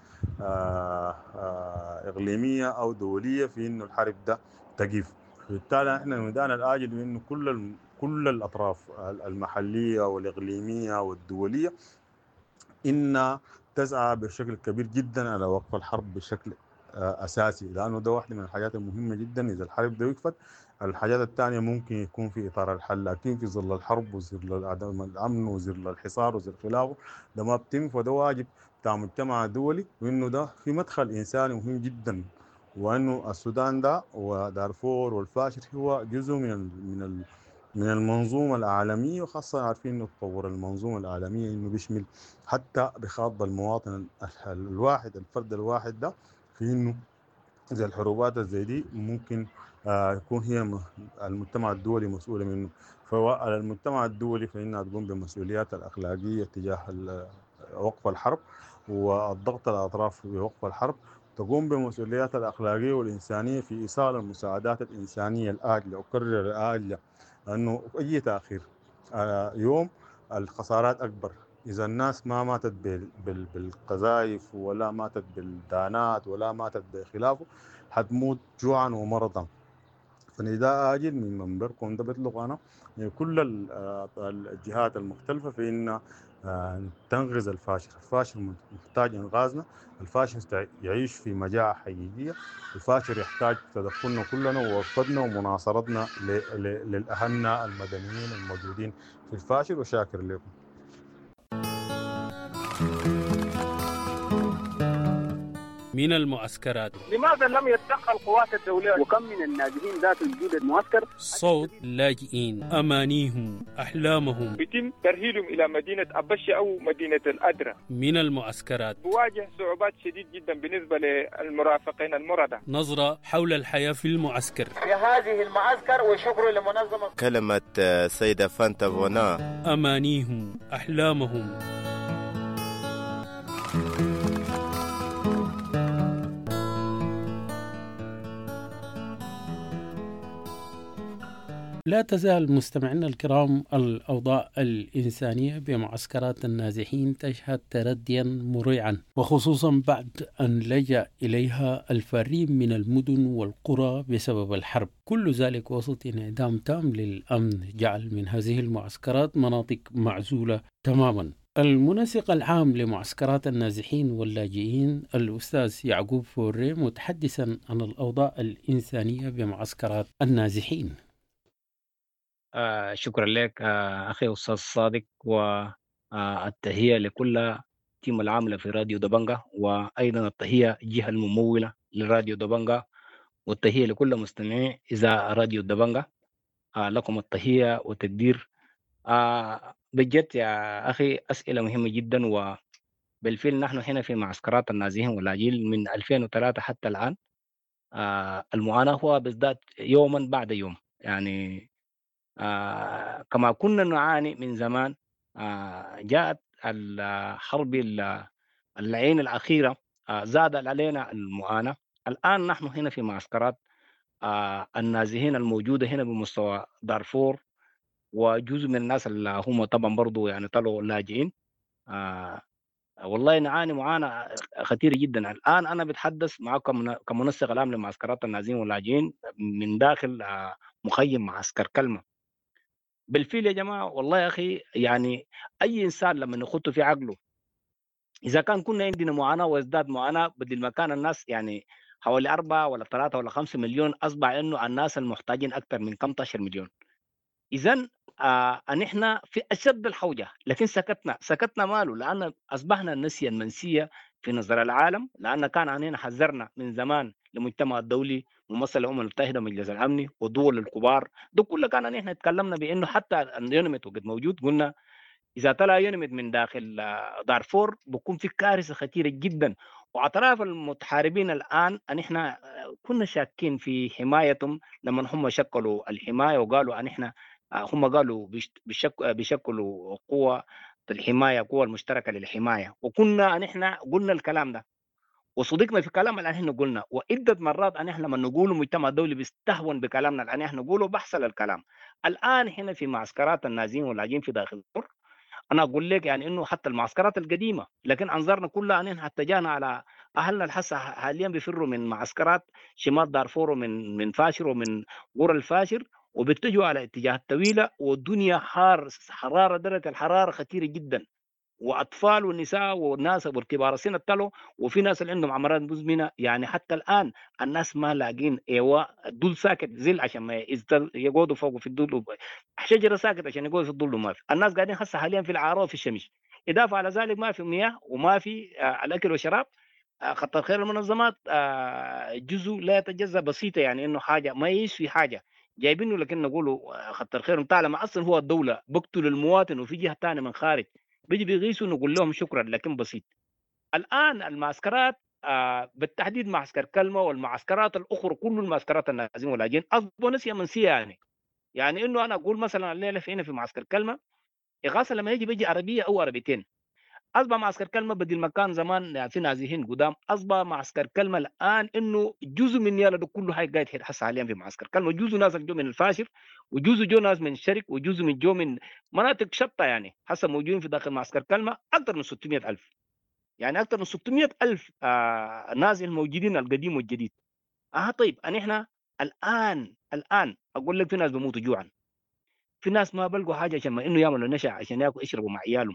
إقليمية أو دولية في إنه الحرب ده تقيف. بالتالي احنا ندانا الآجل بأنه كل كل الأطراف المحلية والإقليمية والدولية إن تسعى بشكل كبير جدا على وقف الحرب بشكل أساسي، لأنه ده واحدة من الحاجات المهمة جدا. إذا الحرب ده وقفت، الحاجات الثانية ممكن يكون في إطار الحل، لكن في ظل الحرب وظل عدم الأمن وظل الحصار وظل خلافه ده ما بتم. فده واجب بتاع مجتمع دولي، وإنه ده في مدخل إنساني مهم جدا، وانه السودان ده ودارفور والفاشر هو جزء من من من المنظومه العالميه، وخاصه عارفين انه تطور المنظومه العالميه انه بيشمل حتى بخاض المواطن الواحد، الفرد الواحد ده، في انه زي الحروبات زي دي ممكن آه يكون هي المجتمع الدولي مسؤول منه. فعلى المجتمع الدولي فإنها تقوم بمسؤوليات الأخلاقية تجاه وقف الحرب والضغط على الأطراف بوقف الحرب، تقوم بمسؤوليات الأخلاقية والإنسانية في إيصال المساعدات الإنسانية الآجلة. أكرر الآجلة، أنه أي تأخير آه يوم الخسارات أكبر. إذا الناس ما ماتت بالقذائف ولا ماتت بالدانات ولا ماتت بخلافه، حتموت جوعا ومرضا. فنداء آجل من منبركم ده بيطلق أنا كل الجهات المختلفة في إن تنغز الفاشر. الفاشر محتاج إنغازنا، الفاشر يعيش في مجاعة حقيقية، الفاشر يحتاج تدخلنا كلنا ووقفتنا ومناصرتنا للأهلنا المدنيين الموجودين في الفاشر. وشاكر لكم. من المعسكرات. لماذا لم يتدخل القوات الدولية؟ وكم من الناجحين ذات وجود المعسكر؟ صوت لاجئين، أمانيهم، أحلامهم، يتم ترحيلهم إلى مدينة أبشة أو مدينة الأدرة. من المعسكرات. بواجه صعوبات شديد جدا بالنسبة للمرافقين المردة. نظرة حول الحياة في المعسكر. في هذه المعسكر، وشكر لمنظمة كلمة سيدة فانتا فونا. أمانيهم، أحلامهم. لا تزال مستمعينا الكرام الأوضاع الإنسانية بمعسكرات النازحين تشهد ترديا مريعا، وخصوصا بعد أن لجأ إليها الفارين من المدن والقرى بسبب الحرب. كل ذلك وسط انعدام تام للأمن جعل من هذه المعسكرات مناطق معزولة تماما. المنسق العام لمعسكرات النازحين واللاجئين الأستاذ يعقوب فوري متحدثا عن الأوضاع الإنسانية بمعسكرات النازحين. آه شكرا لك آه أخي أستاذ صادق، والتهيئة لكل التيم العاملة في راديو دبنجة، وأيضا التحية الجهة الممولة لراديو دبنجة، والتحية لكل مستمعي إذاعة راديو دبنجة. آه لكم التحية والتقدير. آه بجد يا أخي أسئلة مهمة جدا، وبالفعل نحن هنا في معسكرات النازحين واللاجئين من ألفين وثلاثة حتى الآن. آه المعاناة هو بيزداد يوما بعد يوم. يعني آه كما كنا نعاني من زمان، آه جاءت الحرب اللعين الأخيرة، آه زاد علينا المعاناة. الآن نحن هنا في معسكرات آه النازحين الموجودة هنا بمستوى دارفور، وجزء من الناس اللي هم طبعا برضو يعني طلعوا لاجئين. آه والله نعاني معاناة خطيرة جدا. الآن أنا بتحدث معكم كمنسق العام لمعسكرات النازحين واللاجئين من داخل آه مخيم معسكر كلمة. بالفعل يا جماعة والله يا أخي، يعني أي إنسان لما نخطه في عقله، إذا كان كنا عندنا معاناة وازداد معاناة، بدل ما كان الناس يعني حوالي أربعة ولا ثلاثة ولا خمسة مليون، أصبح إنه الناس المحتاجين أكثر من خمسة عشر مليون. إذن آه أن إحنا في أشد الحوجة، لكن سكتنا. سكتنا ماله؟ لأن أصبحنا النسية المنسية في نظر العالم، لأن كان علينا حذرنا من زمان للمجتمع الدولي، ممثل الأمم المتحدة ومجلس الأمن والدول الكبار، ده كله كان نحن تكلمنا بأنه حتى اليونمت وقت موجود قلنا إذا طلع يونمت من داخل دارفور بكون في كارثة خطيرة جدا. وأطراف المتحاربين الآن أن إحنا كنا شاكين في حمايتهم لما هم شكلوا الحماية، وقالوا أن إحنا هم قالوا بيشك بيشكلوا قوة الحماية، قوة المشتركة للحماية، وكنا أن إحنا قلنا الكلام ده وصدقنا في كلام الآن إحنا قلنا. وعدة مرات أن إحنا لما نقوله المجتمع الدولي بيستهون بكلامنا الآن إحنا نقوله بحصل الكلام. الآن هنا في معسكرات النازحين واللاجئين في داخل دارفور، انا اقول لك يعني انه حتى المعسكرات القديمه، لكن انظرنا كلها ان اتجهنا على اهلنا الحسا حاليا بيفروا من معسكرات شمال دارفور ومن من فاشر ومن قرى الفاشر، وبيتجهوا على اتجاهات طويله، والدنيا حار، حراره درجه الحراره خطيره جدا، واطفال ونساء والناس والكبار السن ابتلوا، وفي ناس اللي عندهم امراض مزمنه. يعني حتى الان الناس ما لاقين ايواء، الدول ساكت زل عشان ما يقعدوا فوق في الدول، شجره ساكت عشان يقعدوا في الظل، ما في. الناس قاعدين هسه حاليا في العراء وفي الشمس. اضافه على ذلك ما في مياه وما في آه الاكل والشراب. آه خط الخير المنظمات آه جزء لا يتجزا بسيطه، يعني انه حاجه ما يشفي حاجه جايبينه، لكن نقولوا خط الخير بتاع لما اصلا هو الدوله بقتل المواطن وفي جهه ثانيه من خارج بيجي بيغيثوا نقول لهم شكرا، لكن بسيط. الان المعسكرات آه بالتحديد معسكر كلمه والمعسكرات الاخرى، كل المعسكرات النازحين واللاجئين اصبحوا نسيه منسيه. يعني يعني انه انا اقول مثلا الليله في هنا في معسكر كلمه اغاثه لما يجي بيجي عربيه او عربيتين. اصبح معسكر كلمه بدل ما كان زمان يعني في نازحين قدام، اصبح معسكر كلمه الان انه جزء من يالا ده كله هاي قاعد يحس حاليا في معسكر كلمه. جزء ناس جو من الفاشر، وجزء جو ناس من الشرق، وجزء من جو من مناطق شتى، يعني حسب موجودين في داخل معسكر كلمه اكثر من ستمائة ألف. يعني اكثر من ستمائة ألف آه نازل موجودين القديم والجديد. اه طيب ان احنا الان الان اقول لك في ناس بيموتوا جوعا، في ناس ما بلقوا حاجه عشان انه يعملوا نشا عشان ياكلوا يشربوا مع عيالهم.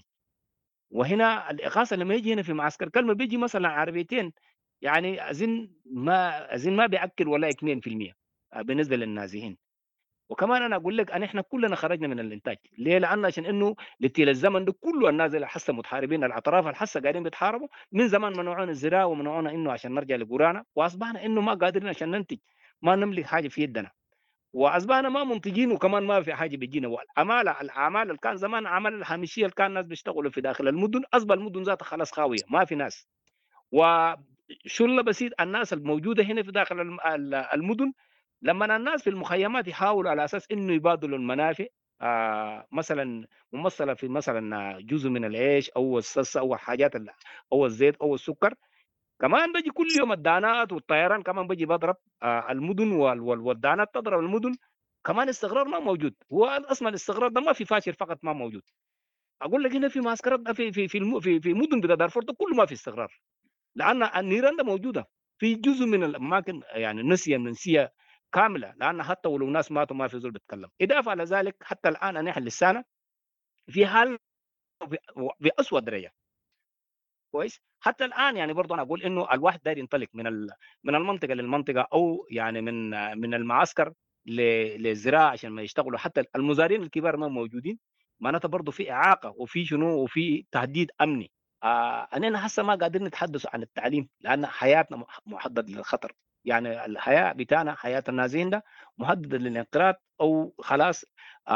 وهنا الاغاثه لما يجي هنا في معسكر كلمه بيجي مثلا عربيتين، يعني اظن ما اظن ما بياكل ولا اثنين في المية بالنسبه للنازحين. وكمان انا اقول لك ان احنا كلنا خرجنا من الانتاج. ليه؟ لان عشان انه لطيل الزمن ده كله الناس اللي حسه متحاربين الاطراف الحسه قاعدين بيتحاربوا من زمان، منعونا الزراعه ومنعونا انه عشان نرجع لقرانا، واصبحنا انه ما قادرين عشان ننتج، ما نملك حاجه في يدنا، واصبحنا ما منتجين، وكمان ما في حاجه بيجينا. والاعمال الاعمال اللي كان زمان اعمال الهامشيه اللي كان الناس بيشتغلوا في داخل المدن، اصبح المدن ذاتها خلاص خاويه، ما في ناس. وشله بسيط الناس الموجوده هنا في داخل المدن، لما الناس في المخيمات يحاولوا على اساس انه يبادلوا المنافع، آه مثلا ممثله في مثلا جزء من العيش او الصلصه او الحاجات او الزيت او السكر، كمان بيجي كل يوم الدانات والطيران كمان بيجي بضرب آه المدن، والدانات تضرب المدن. كمان استقرار ما موجود. هو اصلا الاستقرار ده ما في فاشر فقط ما موجود. اقول لك هنا في معسكرات في في في في, في مدن بتاع دارفور ده كله ما في استقرار، لان النيران ده موجوده في جزء من الاماكن، يعني نسيه منسيه كامله، لان حتى ولو ناس ماتوا ما في زول بيتكلم. اضافه على ذلك حتى الان نحن لسانا في حال باسود درجه كويس. حتى الان يعني برضه انا اقول انه الواحد داير ينطلق من من المنطقه للمنطقه، او يعني من من المعسكر للزراعه عشان ما يشتغلوا. حتى المزارعين الكبار ما موجودين، معناتها برضه في اعاقه وفي شنو وفي تهديد امني. آه أننا هسه ما قادرين نتحدث عن التعليم لأن حياتنا محدد للخطر. يعني الحياة بتاعنا حياة النازين ده مهدد للانقراض أو خلاص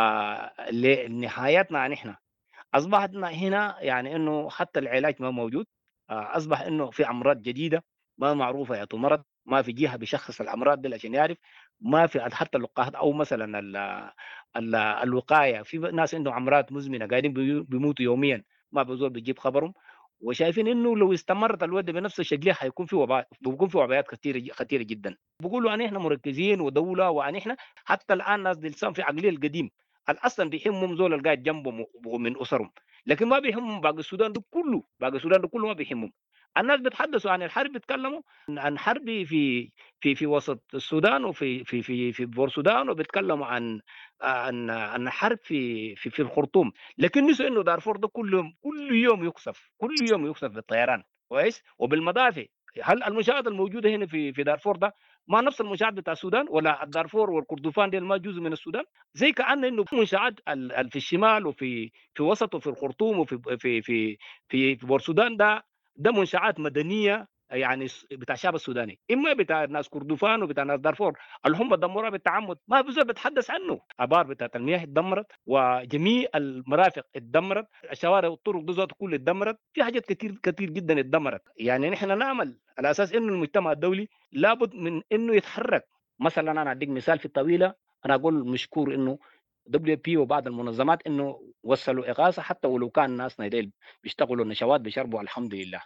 آه لنهايتنا نحن. أصبحتنا هنا يعني إنه حتى العلاج ما موجود. آه أصبح إنه في أمراض جديدة ما معروفة يا مرض، ما في جهة بيشخص الأمراض دي عشان يعرف، ما في حتى اللقاحات أو مثلا ال ال الوقاية. في ناس عندهم أمراض مزمنة قاعدين بيموتوا يوميا ما بزول بيجيب خبرهم، وشايفين انه لو استمرت الوضع بنفس الشكل حيكون في وباء، بيكون في وباءات كثيره خطيره جدا. بيقولوا ان احنا مركزين ودوله وان احنا حتى الان ناس دي لسان في عقليه القديم اصلا بيهمهم زول القاعد جنبهم من اسرهم، لكن ما بيهمهم باقي السودان ده كله، باقي السودان ده كله ما بيهمهم. الناس بيتحدثوا عن الحرب، بيتكلموا عن حرب في في في وسط السودان وفي في في في بور السودان، وبيتكلموا عن عن عن حرب في في في الخرطوم، لكن نسوا انه دارفور ده كل يوم كل يوم يقصف كل يوم يقصف بالطيران كويس وبالمدافع. هل المشاهد الموجوده هنا في في دارفور ده ما نفس المشاهد بتاع السودان؟ ولا الدارفور والكردفان دي ما جزء من السودان؟ زي كأن انه منشآت في الشمال وفي في وسط وفي الخرطوم وفي في في في في بور السودان ده ده منشآت مدنيه يعني بتاع الشعب السوداني، اما بتاع ناس كردفان وبتاع ناس دارفور اللي هم دمروها بالتعمد، ما بزول بتحدث عنه. ابار بتاعت المياه اتدمرت وجميع المرافق اتدمرت، الشوارع والطرق دي ذات كل اتدمرت، في حاجات كثير كثير جدا اتدمرت. يعني نحن نعمل على اساس انه المجتمع الدولي لابد من انه يتحرك. مثلا انا اديك مثال في الطويله، انا اقول مشكور انه دبليو بي وبعض المنظمات انه وصلوا اغاثه حتى ولو كان ناس نايدين بيشتغلوا نشوات بيشربوا الحمد لله،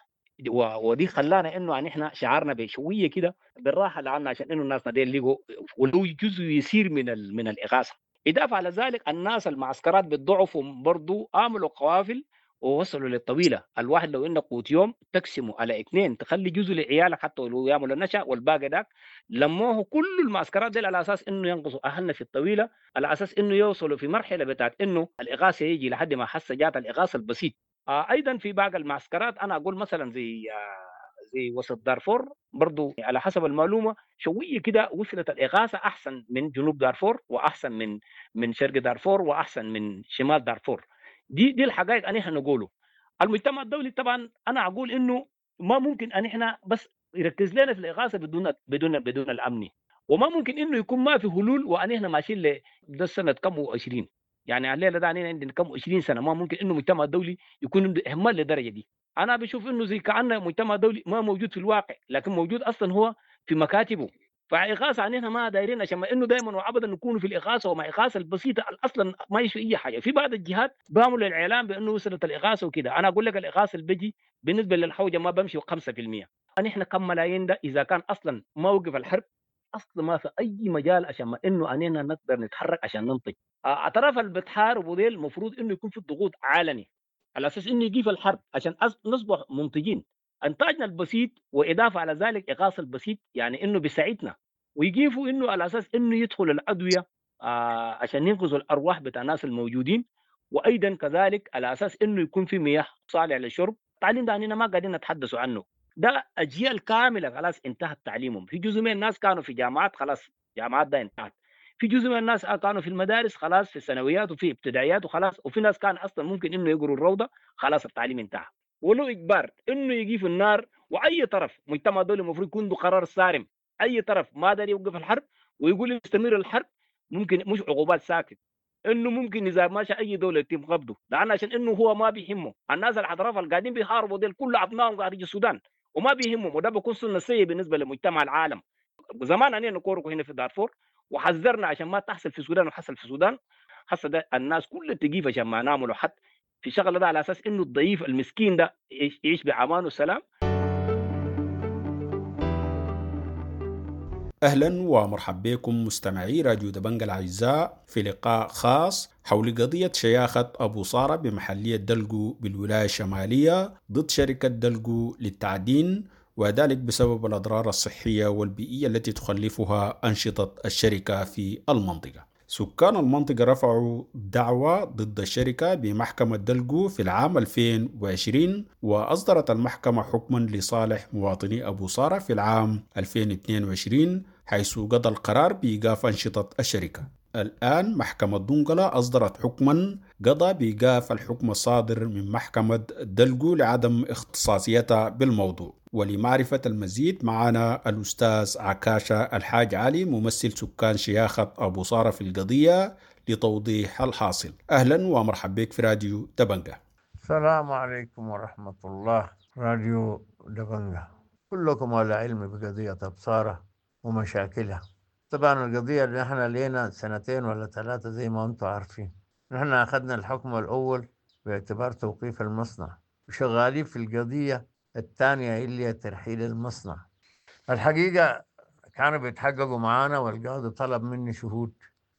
ودي خلانا انه يعني احنا شعارنا بشويه كده بالراحه لعنا عشان انه الناس نادين لقوا ولو جزء يسير من من الاغاثه. اضافه على ذلك الناس المعسكرات بالضعف برضو عملوا قوافل ووصلوا للطويله، الواحد لو انك قوت يوم تقسمه على اثنين تخلي جزء لعيالك حتى لو يعملوا النشا، والباقي داك لموه كل المعسكرات دي على اساس انه ينقصوا اهلنا في الطويله، على اساس انه يوصلوا في مرحله بتاعت انه الاغاثه يجي لحد ما حس جات الاغاثه البسيط. آه ايضا في باقي المعسكرات انا اقول مثلا زي آه زي وسط دارفور برضو على حسب المعلومه شويه كده وصلت الاغاثه احسن من جنوب دارفور واحسن من من شرق دارفور واحسن من شمال دارفور. دي دي الحقائق ان احنا نقوله. المجتمع الدولي طبعا انا اقول انه ما ممكن ان احنا بس يركز لنا في الاغاثه بدون بدون بدون الامن، وما ممكن انه يكون ما في حلول وان احنا ماشيين ل ده سنه كم وعشرين، يعني الليله ده عندنا كم عشرين سنه، ما ممكن انه المجتمع الدولي يكون عنده اهمال للدرجه دي. انا بشوف انه زي كأنه مجتمع دولي ما موجود في الواقع، لكن موجود اصلا هو في مكاتبه. فإغاثة عننا ما دايرين عشان انه دائما وابدا نكون في الاغاثه، وما اغاثه البسيطه اصلا ما يشفي اي حاجه. في بعض الجهات بيعملوا الاعلام بانه وصلت الاغاثه وكده، انا اقول لك الاغاثه اللي بيجي بالنسبه للحوجه ما بمشي خمسة في المية. نحن كم ملايين ده اذا كان اصلا ما وقف الحرب اصلا ما في اي مجال عشان ما انه اننا نقدر نتحرك عشان ننتج. اطراف اللي بتحاربوا ديل المفروض انه يكون في ضغوط علني على اساس انه يجي في الحرب عشان نصبح منتجين. انتاجنا البسيط واضافه على ذلك اغاثه البسيط يعني انه بيساعدنا، ويجيفوا انه على اساس انه يدخل الادويه آه عشان ينقذوا الارواح بتاع الناس الموجودين، وايضا كذلك على اساس انه يكون في مياه صالحه للشرب. التعليم ده عننا ما قاعدين نتحدثوا عنه، ده اجيال كامله خلاص انتهت تعليمهم. في جزء من الناس كانوا في جامعات خلاص جامعات ده انتهت، في جزء من الناس كانوا في المدارس خلاص في الثانويات وفي ابتدائيات وخلاص، وفي ناس كان اصلا ممكن انه يقروا الروضه خلاص التعليم انتهى. ولو اجبار انه يجي في النار، واي طرف مجتمع دولي المفروض يكون له قرار صارم، اي طرف ما داري يوقف الحرب ويقول يستمر الحرب ممكن مش عقوبات ساكت، انه ممكن اذا ماشى اي دوله يتم قبضه، لانه عشان انه هو ما بيهمه الناس الاطراف اللي قاعدين بيحاربوا ديل كل ابنائهم خارج السودان وما بيهمهم، وده بيكون سنه سيئه بالنسبه لمجتمع العالم. زمان انا نكوركو هنا في دارفور وحذرنا عشان ما تحصل في السودان وحصل في السودان. حصل ده الناس كلها تجيف عشان ما نعملوا حد في شغله ده على اساس انه الضعيف المسكين ده يعيش بامان وسلام. أهلا ومرحبا بكم مستمعي راديو دبنجة الأعزاء في لقاء خاص حول قضية شياخة أبو صارة بمحلية دلقو بالولاية الشمالية ضد شركة دلقو للتعدين، وذلك بسبب الأضرار الصحية والبيئية التي تخلفها أنشطة الشركة في المنطقة. سكان المنطقة رفعوا دعوى ضد الشركة بمحكمة دلقو في العام ألفين وعشرين، وأصدرت المحكمة حكما لصالح مواطني أبو صارة في العام ألفين واثنين وعشرين، حيث قضى القرار بإيقاف أنشطة الشركة. الآن محكمة دونغلا أصدرت حكما قضى بإيقاف الحكم الصادر من محكمة دلقو لعدم اختصاصيتها بالموضوع. ولمعرفة المزيد معنا الأستاذ عكاشة الحاج علي ممثل سكان شياخة أبو صارة في القضية لتوضيح الحاصل. أهلا ومرحبا بك في راديو دبنجة. السلام عليكم ورحمة الله. راديو دبنجة كلكم على علم بقضية أبو صارة ومشاكلها. طبعا القضية اللي احنا لينا سنتين ولا ثلاثة زي ما انتم عارفين. نحن أخذنا الحكم الأول باعتبار توقيف المصنع وشغالين في القضية الثانية اللي هي ترحيل المصنع. الحقيقة كانوا بيتحققوا معانا والقاضي طلب مني شهود،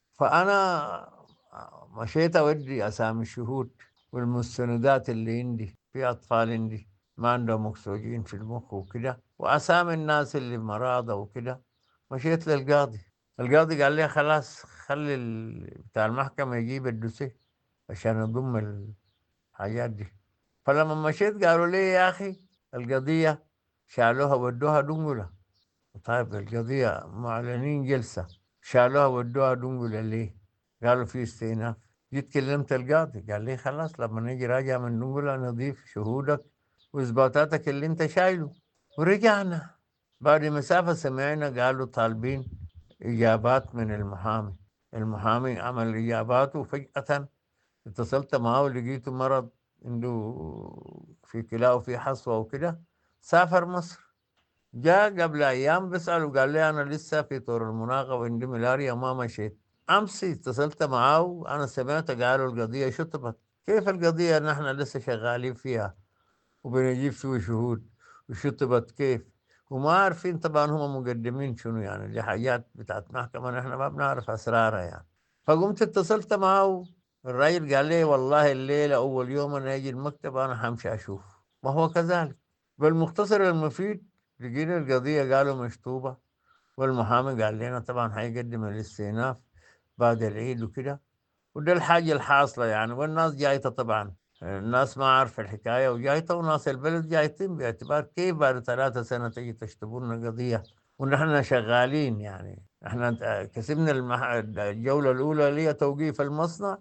فأنا مشيت أودي أسامي الشهود والمستندات اللي عندي. في أطفال عندي ما عندهم أكسجين في المخ وكده، وأسامي الناس اللي مرضى وكده. مشيت للقاضي، القاضي قال لي خلاص خلي بتاع المحكمة يجيب الدوسيه عشان يضم الحاجات دي. فلما مشيت قالوا لي يا أخي القضية شالوها ودوها دنقلة. طيب القضية معلنين جلسة، شالوها ودوها دنقلة ليه؟ قالوا في استئناف. جيت كلمت القاضي قال لي خلاص لما نيجي راجع من دنقلة نضيف شهودك وإثباتاتك اللي أنت شايله. ورجعنا بعد مسافة سمعنا قالوا طالبين إجابات من المحامي. المحامي عمل إجاباته وفجأة اتصلت معه لقيته مرض عنده في كلاه وفي حصوة وكده، سافر مصر. جاء قبل أيام بسأله قال لي أنا لسه في طور المناقة وعندي ملاريا ما مشيت. أمس اتصلت معه أنا سمعت قالوا القضية شطبت. كيف القضية نحن لسه شغالين فيها وبنجيب فيه شهود وشطبت كيف؟ وما عارفين طبعا هم مقدمين شنو يعني، دي حاجات بتاعت محكمة نحن ما بنعرف أسرارها يعني. فقمت اتصلت معه، الراجل قال لي والله الليلة أول يوم أنا أجي المكتب أنا همشي أشوف. ما هو كذلك. بالمختصر المفيد لقينا القضية قالوا مشطوبة، والمحامي قال لنا طبعا هيقدم الاستئناف بعد العيد وكده. وده الحاجة الحاصلة يعني، والناس جايته طبعا، الناس ما عارفة الحكاية وجايته، وناس البلد جايتين باعتبار كيف بعد ثلاثة سنة تجي تشطبوا لنا قضية ونحن شغالين يعني. احنا كسبنا المح... الجولة الأولى اللي هي توقيف المصنع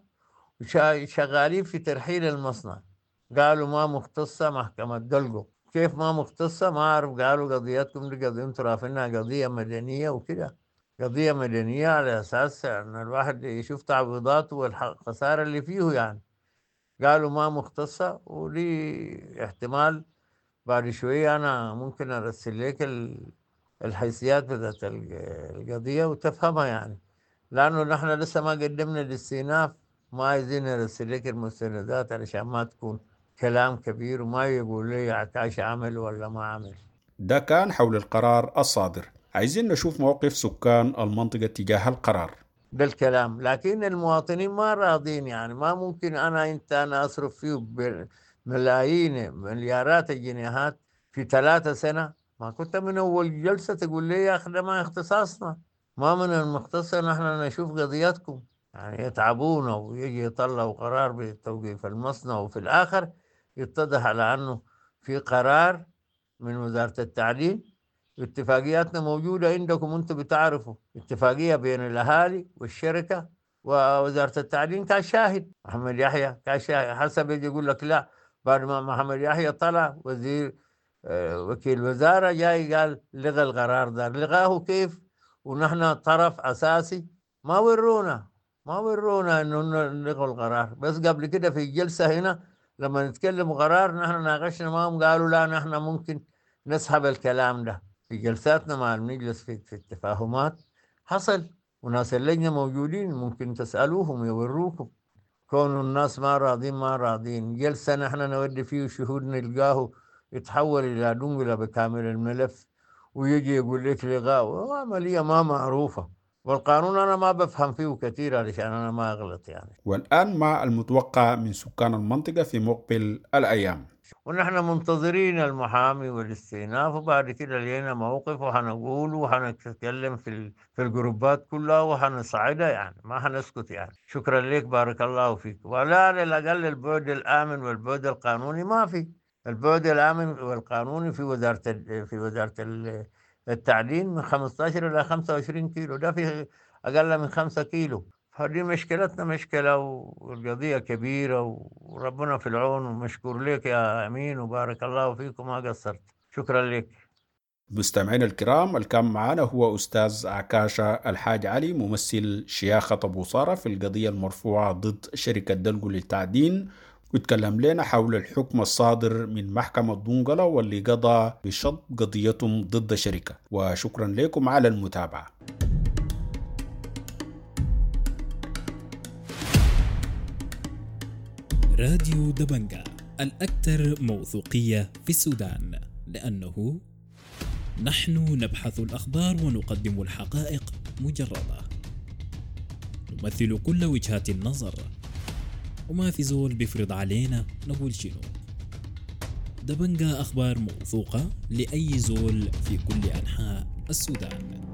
وشغالين في ترحيل المصنع. قالوا ما مختصة محكمة دلقو. كيف ما مختصة؟ ما أعرف. قالوا قضيتكم دي قضية انتوا رافعينها قضية مدنية وكده، قضية مدنية على أساس أن الواحد يشوف تعويضاته والخسارة اللي فيه يعني. قالوا ما مختصة، ولي احتمال بعد شوية أنا ممكن أرسل لك الحيثيات بتاعت القضية وتفهمها يعني، لأنه نحن لسه ما قدمنا الاستئناف، ما عايزين نرسل لك المستندات علشان ما تكون كلام كبير وما يقول لي عكاش عمل ولا ما عمل. ده كان حول القرار الصادر. عايزين نشوف موقف سكان المنطقة تجاه القرار. ده الكلام، لكن المواطنين ما راضين يعني. ما ممكن أنا أنت أنا أصرف فيه ملايين مليارات الجنيهات في ثلاثة سنة. ما كنت من أول جلسة تقول لي يا أخي ده ما اختصاصنا، ما من المختص نحن نشوف قضياتكم يعني. يتعبونا ويجي يطلعوا قرار بتوقيف المصنع، وفي الآخر يتضح على أنه في قرار من وزارة التعليم. اتفاقياتنا موجودة عندكم انتم بتعرفوا، اتفاقية بين الأهالي والشركة ووزارة التعليم كشاهد. محمد يحيى كشاهد. حسب يجي يقول لك لا، بعد ما محمد يحيى طلع وزير اه وكيل وزارة جاي قال لغى القرار ده. لغاه كيف ونحن طرف أساسي؟ ما ورونا ما ورونا انه لغوا القرار. بس قبل كده في الجلسة هنا لما نتكلم قرار نحن ناقشنا معهم قالوا لا نحن ممكن نسحب الكلام ده. في جلساتنا مع المجلس في, في التفاهمات حصل، وناس اللجنة موجودين ممكن تسألوهم يوروكم. كون الناس ما راضين ما راضين. جلسة نحن نودي فيه شهود نلقاه يتحول إلى دنقلة بكامل الملف ويجي يقول لك لغاء، عملية ما معروفة. والقانون أنا ما بفهم فيه كثير علشان أنا ما أغلط يعني. والآن ما المتوقع من سكان المنطقة في مقبل الأيام؟ ونحن منتظرين المحامي والاستئناف، وبعد كده لينا موقف وحنقول وحنتكلم في في الجروبات كلها وحنصعدها يعني، ما حنسكت يعني. شكرا لك، بارك الله فيك. ولا على الأقل البعد الآمن والبعد القانوني ما في. البعد الآمن والقانوني في وزارة في وزارة التعليم من خمسة عشر إلى خمسة وعشرين كيلو، ده في أقل من خمسة كيلو. فدي مشكلتنا مشكلة، والقضية كبيرة، وربنا في العون، ومشكور لك يا أمين، وبارك الله فيكم ما قصرت. شكرا لك. مستمعينا الكرام، الكام معنا هو أستاذ عكاشة الحاج علي، ممثل شياخة أبو صارة في القضية المرفوعة ضد شركة دلقو للتعدين، ويتكلم لنا حول الحكم الصادر من محكمة دونقلة واللي قضى بشط قضيتهم ضد شركة. وشكرا لكم على المتابعة. راديو دبنجة الأكثر موثوقية في السودان، لأنه نحن نبحث الأخبار ونقدم الحقائق مجردة، نمثل كل وجهات النظر، وما في زول بيفرض علينا نقول شنو. دبنجة أخبار موثوقة لأي زول في كل أنحاء السودان.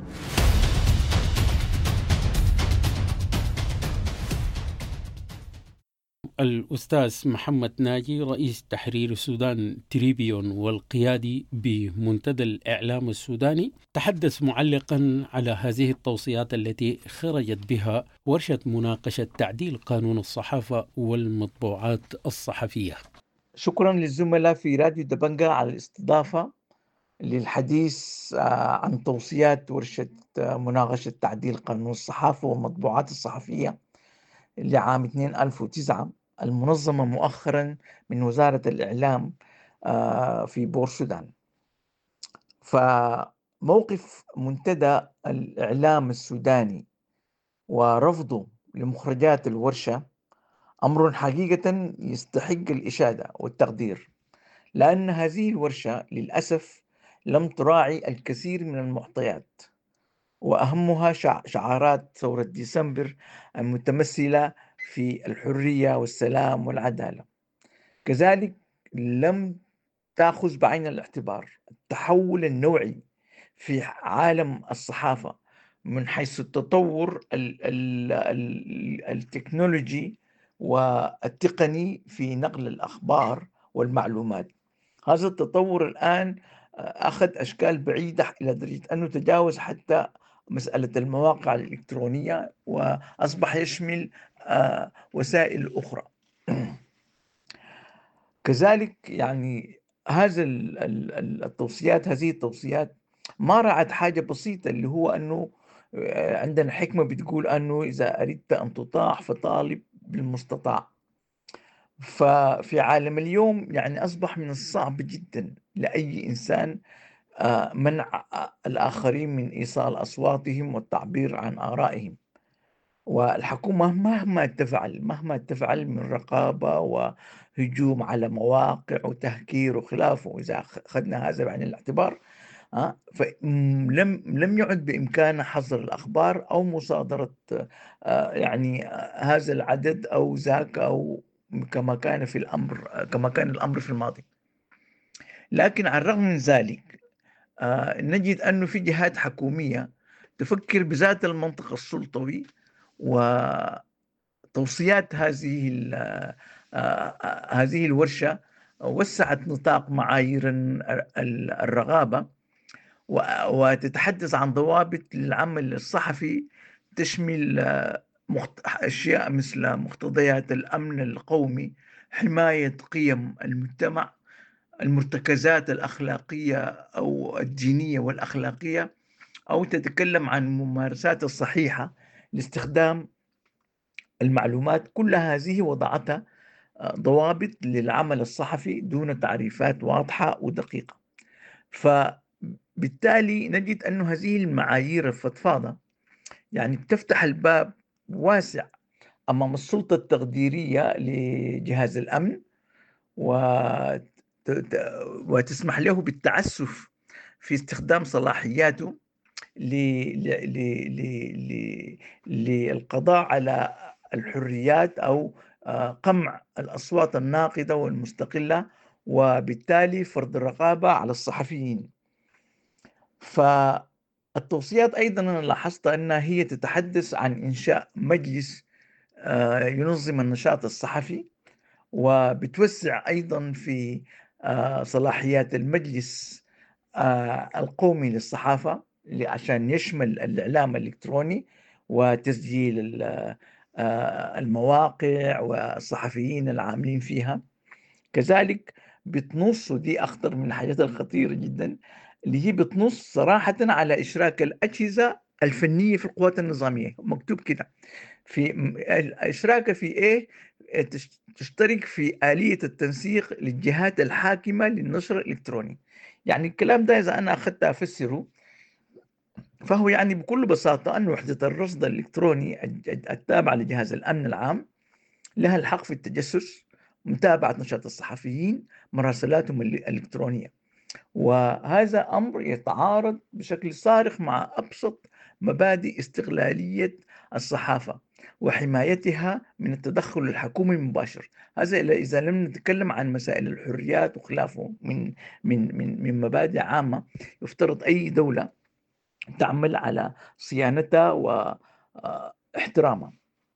الأستاذ محمد ناجي رئيس تحرير السودان تريبيون والقيادي بمنتدى الإعلام السوداني تحدث معلقا على هذه التوصيات التي خرجت بها ورشة مناقشة تعديل قانون الصحافة والمطبوعات الصحفية. شكرا للزملاء في راديو دبنجة على الاستضافة للحديث عن توصيات ورشة مناقشة تعديل قانون الصحافة والمطبوعات الصحفية لعام اثنين ألف وتسعة المنظمة مؤخرا من وزارة الإعلام في بورسودان. فموقف منتدى الإعلام السوداني ورفضه لمخرجات الورشة أمر حقيقة يستحق الإشادة والتقدير، لأن هذه الورشة للأسف لم تراعي الكثير من المعطيات، وأهمها شعارات ثورة ديسمبر المتمثلة في الحرية والسلام والعدالة. كذلك لم تأخذ بعين الاعتبار التحول النوعي في عالم الصحافة من حيث التطور التكنولوجي والتقني في نقل الأخبار والمعلومات. هذا التطور الآن أخذ أشكال بعيدة إلى درجة أنه تجاوز حتى مسألة المواقع الإلكترونية وأصبح يشمل وسائل أخرى. كذلك يعني هذا التوصيات هذه التوصيات ما رعت حاجة بسيطة، اللي هو أنه عندنا حكمة بتقول أنه إذا أردت أن تطاع فطالب بالمستطاع. ففي عالم اليوم يعني أصبح من الصعب جدا لأي إنسان منع الآخرين من إيصال أصواتهم والتعبير عن آرائهم، والحكومة مهما تفعل مهما تفعل من رقابة وهجوم على مواقع وتهكير وخلافه، إذا أخذنا هذا بعين الاعتبار فلم لم يعد بإمكانه حظر الأخبار أو مصادرة يعني هذا العدد أو ذاك أو كما كان في الأمر كما كان الأمر في الماضي. لكن على الرغم من ذلك نجد أنه في جهات حكومية تفكر بذات المنطق السلطوي، وتوصيات هذه هذه الورشة وسعت نطاق معايير الرغابة وتتحدث عن ضوابط للعمل الصحفي تشمل أشياء مثل مقتضيات الأمن القومي، حماية قيم المجتمع، المرتكزات الأخلاقية أو الدينية والأخلاقية، أو تتكلم عن ممارسات الصحيحة لاستخدام المعلومات. كل هذه وضعتها ضوابط للعمل الصحفي دون تعريفات واضحة ودقيقة. فبالتالي نجد أن هذه المعايير الفضفاضة يعني بتفتح الباب واسع أمام السلطة التقديرية لجهاز الأمن وتسمح له بالتعسف في استخدام صلاحياته للقضاء على الحريات أو قمع الأصوات الناقدة والمستقلة، وبالتالي فرض الرقابة على الصحفيين. فالتوصيات أيضا أنا لاحظت أنها هي تتحدث عن إنشاء مجلس ينظم النشاط الصحفي، وبتوسع أيضا في صلاحيات المجلس القومي للصحافة عشان يشمل الإعلام الإلكتروني وتسجيل المواقع والصحفيين العاملين فيها. كذلك بتنص، دي أخطر من الحاجات الخطيرة جدا، اللي هي بتنص صراحة على إشراك الأجهزة الفنية في القوات النظامية. مكتوب كده في إشراك في إيه؟ تشترك في آلية التنسيق للجهات الحاكمة للنشر الإلكتروني. يعني الكلام ده إذا أنا أخذت أفسره فهو يعني بكل بساطة أن وحدة الرصد الإلكتروني التابعة لجهاز الأمن العام لها الحق في التجسس، متابعة نشاط الصحفيين، مراسلاتهم الإلكترونية. وهذا أمر يتعارض بشكل صارخ مع أبسط مبادئ استقلالية الصحافة وحمايتها من التدخل الحكومي المباشر. هذا إذا لم نتكلم عن مسائل الحريات وخلافه من من من من مبادئ عامة يفترض أي دولة تعمل على صيانتها واحترامها.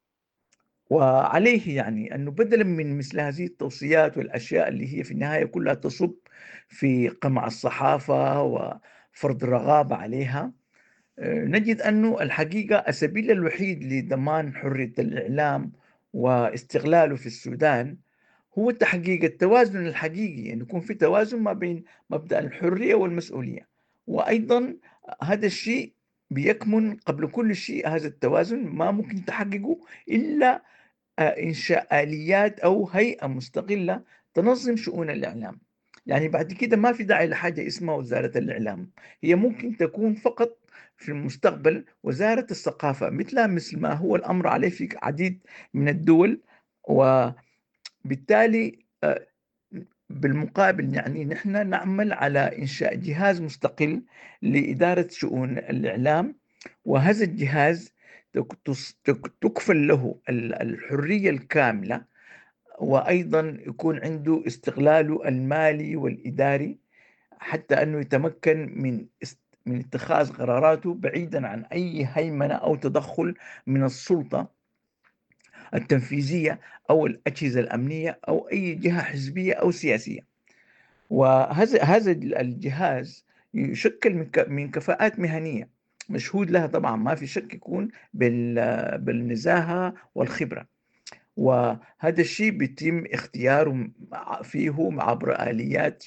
وعليه يعني أنه بدلا من مثل هذه التوصيات والأشياء اللي هي في النهاية كلها تصب في قمع الصحافة وفرض الرغابة عليها، نجد أنه الحقيقة السبيل الوحيد لضمان حرية الإعلام واستغلاله في السودان هو تحقيق التوازن الحقيقي، أن يعني يكون في توازن ما بين مبدأ الحرية والمسؤولية. وأيضا هذا الشيء بيكمن قبل كل شيء، هذا التوازن ما ممكن تحققه إلا إنشاء آليات أو هيئة مستقلة تنظم شؤون الإعلام. يعني بعد كده ما في داعي لحاجة اسمها وزارة الإعلام، هي ممكن تكون فقط في المستقبل وزارة الثقافة، مثل مثل ما هو الأمر عليه في عديد من الدول. وبالتالي بالمقابل يعني نحن نعمل على إنشاء جهاز مستقل لإدارة شؤون الإعلام، وهذا الجهاز تكفل له الحرية الكاملة، وأيضا يكون عنده استقلاله المالي والإداري حتى أنه يتمكن من من اتخاذ قراراته بعيدا عن أي هيمنة أو تدخل من السلطة التنفيذية أو الأجهزة الأمنية أو أي جهة حزبية أو سياسية. وهذا هذا الجهاز يشكل من كفاءات مهنية مشهود لها طبعا، ما في شك يكون بالنزاهة والخبرة. وهذا الشيء بيتم اختياره فيه عبر آليات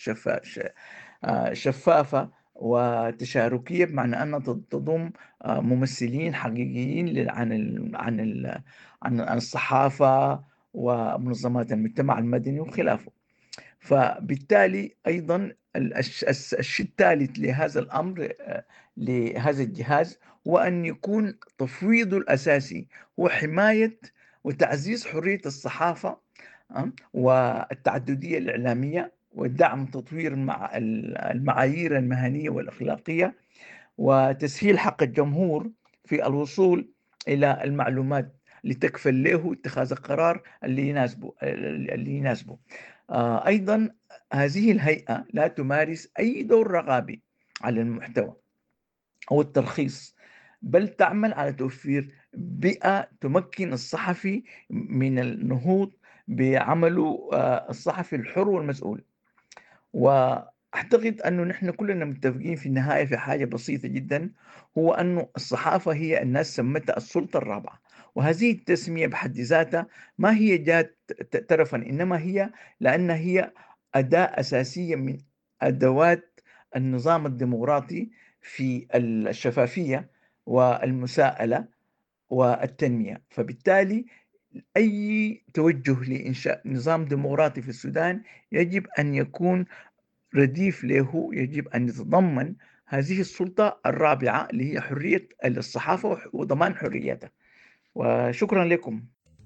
شفافة وتشاركية، بمعنى أنها تضم ممثلين حقيقيين عن عن عن الصحافة ومنظمات المجتمع المدني وخلافه. فبالتالي أيضا الشيء الثالث لهذا الأمر لهذا الجهاز هو أن يكون تفويضه الأساسي هو حماية وتعزيز حرية الصحافة والتعددية الإعلامية، ودعم تطوير المعايير المهنية والأخلاقية، وتسهيل حق الجمهور في الوصول إلى المعلومات لتكفل له اتخاذ القرار اللي يناسبه اللي يناسبه. أيضا هذه الهيئة لا تمارس أي دور رقابي على المحتوى أو الترخيص، بل تعمل على توفير بيئة تمكن الصحفي من النهوض بعمله الصحفي الحر والمسؤول. وأعتقد أنه نحن كلنا متفقين في النهاية في حاجة بسيطة جدا، هو أنه الصحافة هي الناس سمتها السلطة الرابعة، وهذه التسمية بحد ذاتها ما هي جات ترفا، إنما هي لأنها هي أداة أساسية من أدوات النظام الديمقراطي في الشفافية والمساءلة والتنمية. فبالتالي أي توجه لإنشاء نظام ديمقراطي في السودان يجب أن يكون رديف له، يجب أن يتضمن هذه السلطة الرابعة اللي هي حرية الصحافة وضمان حريتها. وشكرا لكم.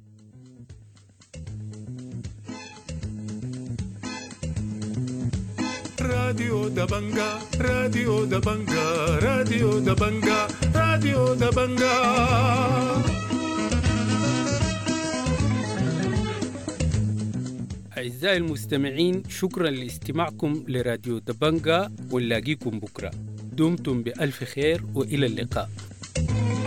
راديو دبنجا راديو دبنجا راديو دبنجا راديو دبنجا. أعزائي المستمعين، شكرا لاستماعكم لراديو دبنجا، ونلاقيكم بكرة. دمتم بألف خير وإلى اللقاء.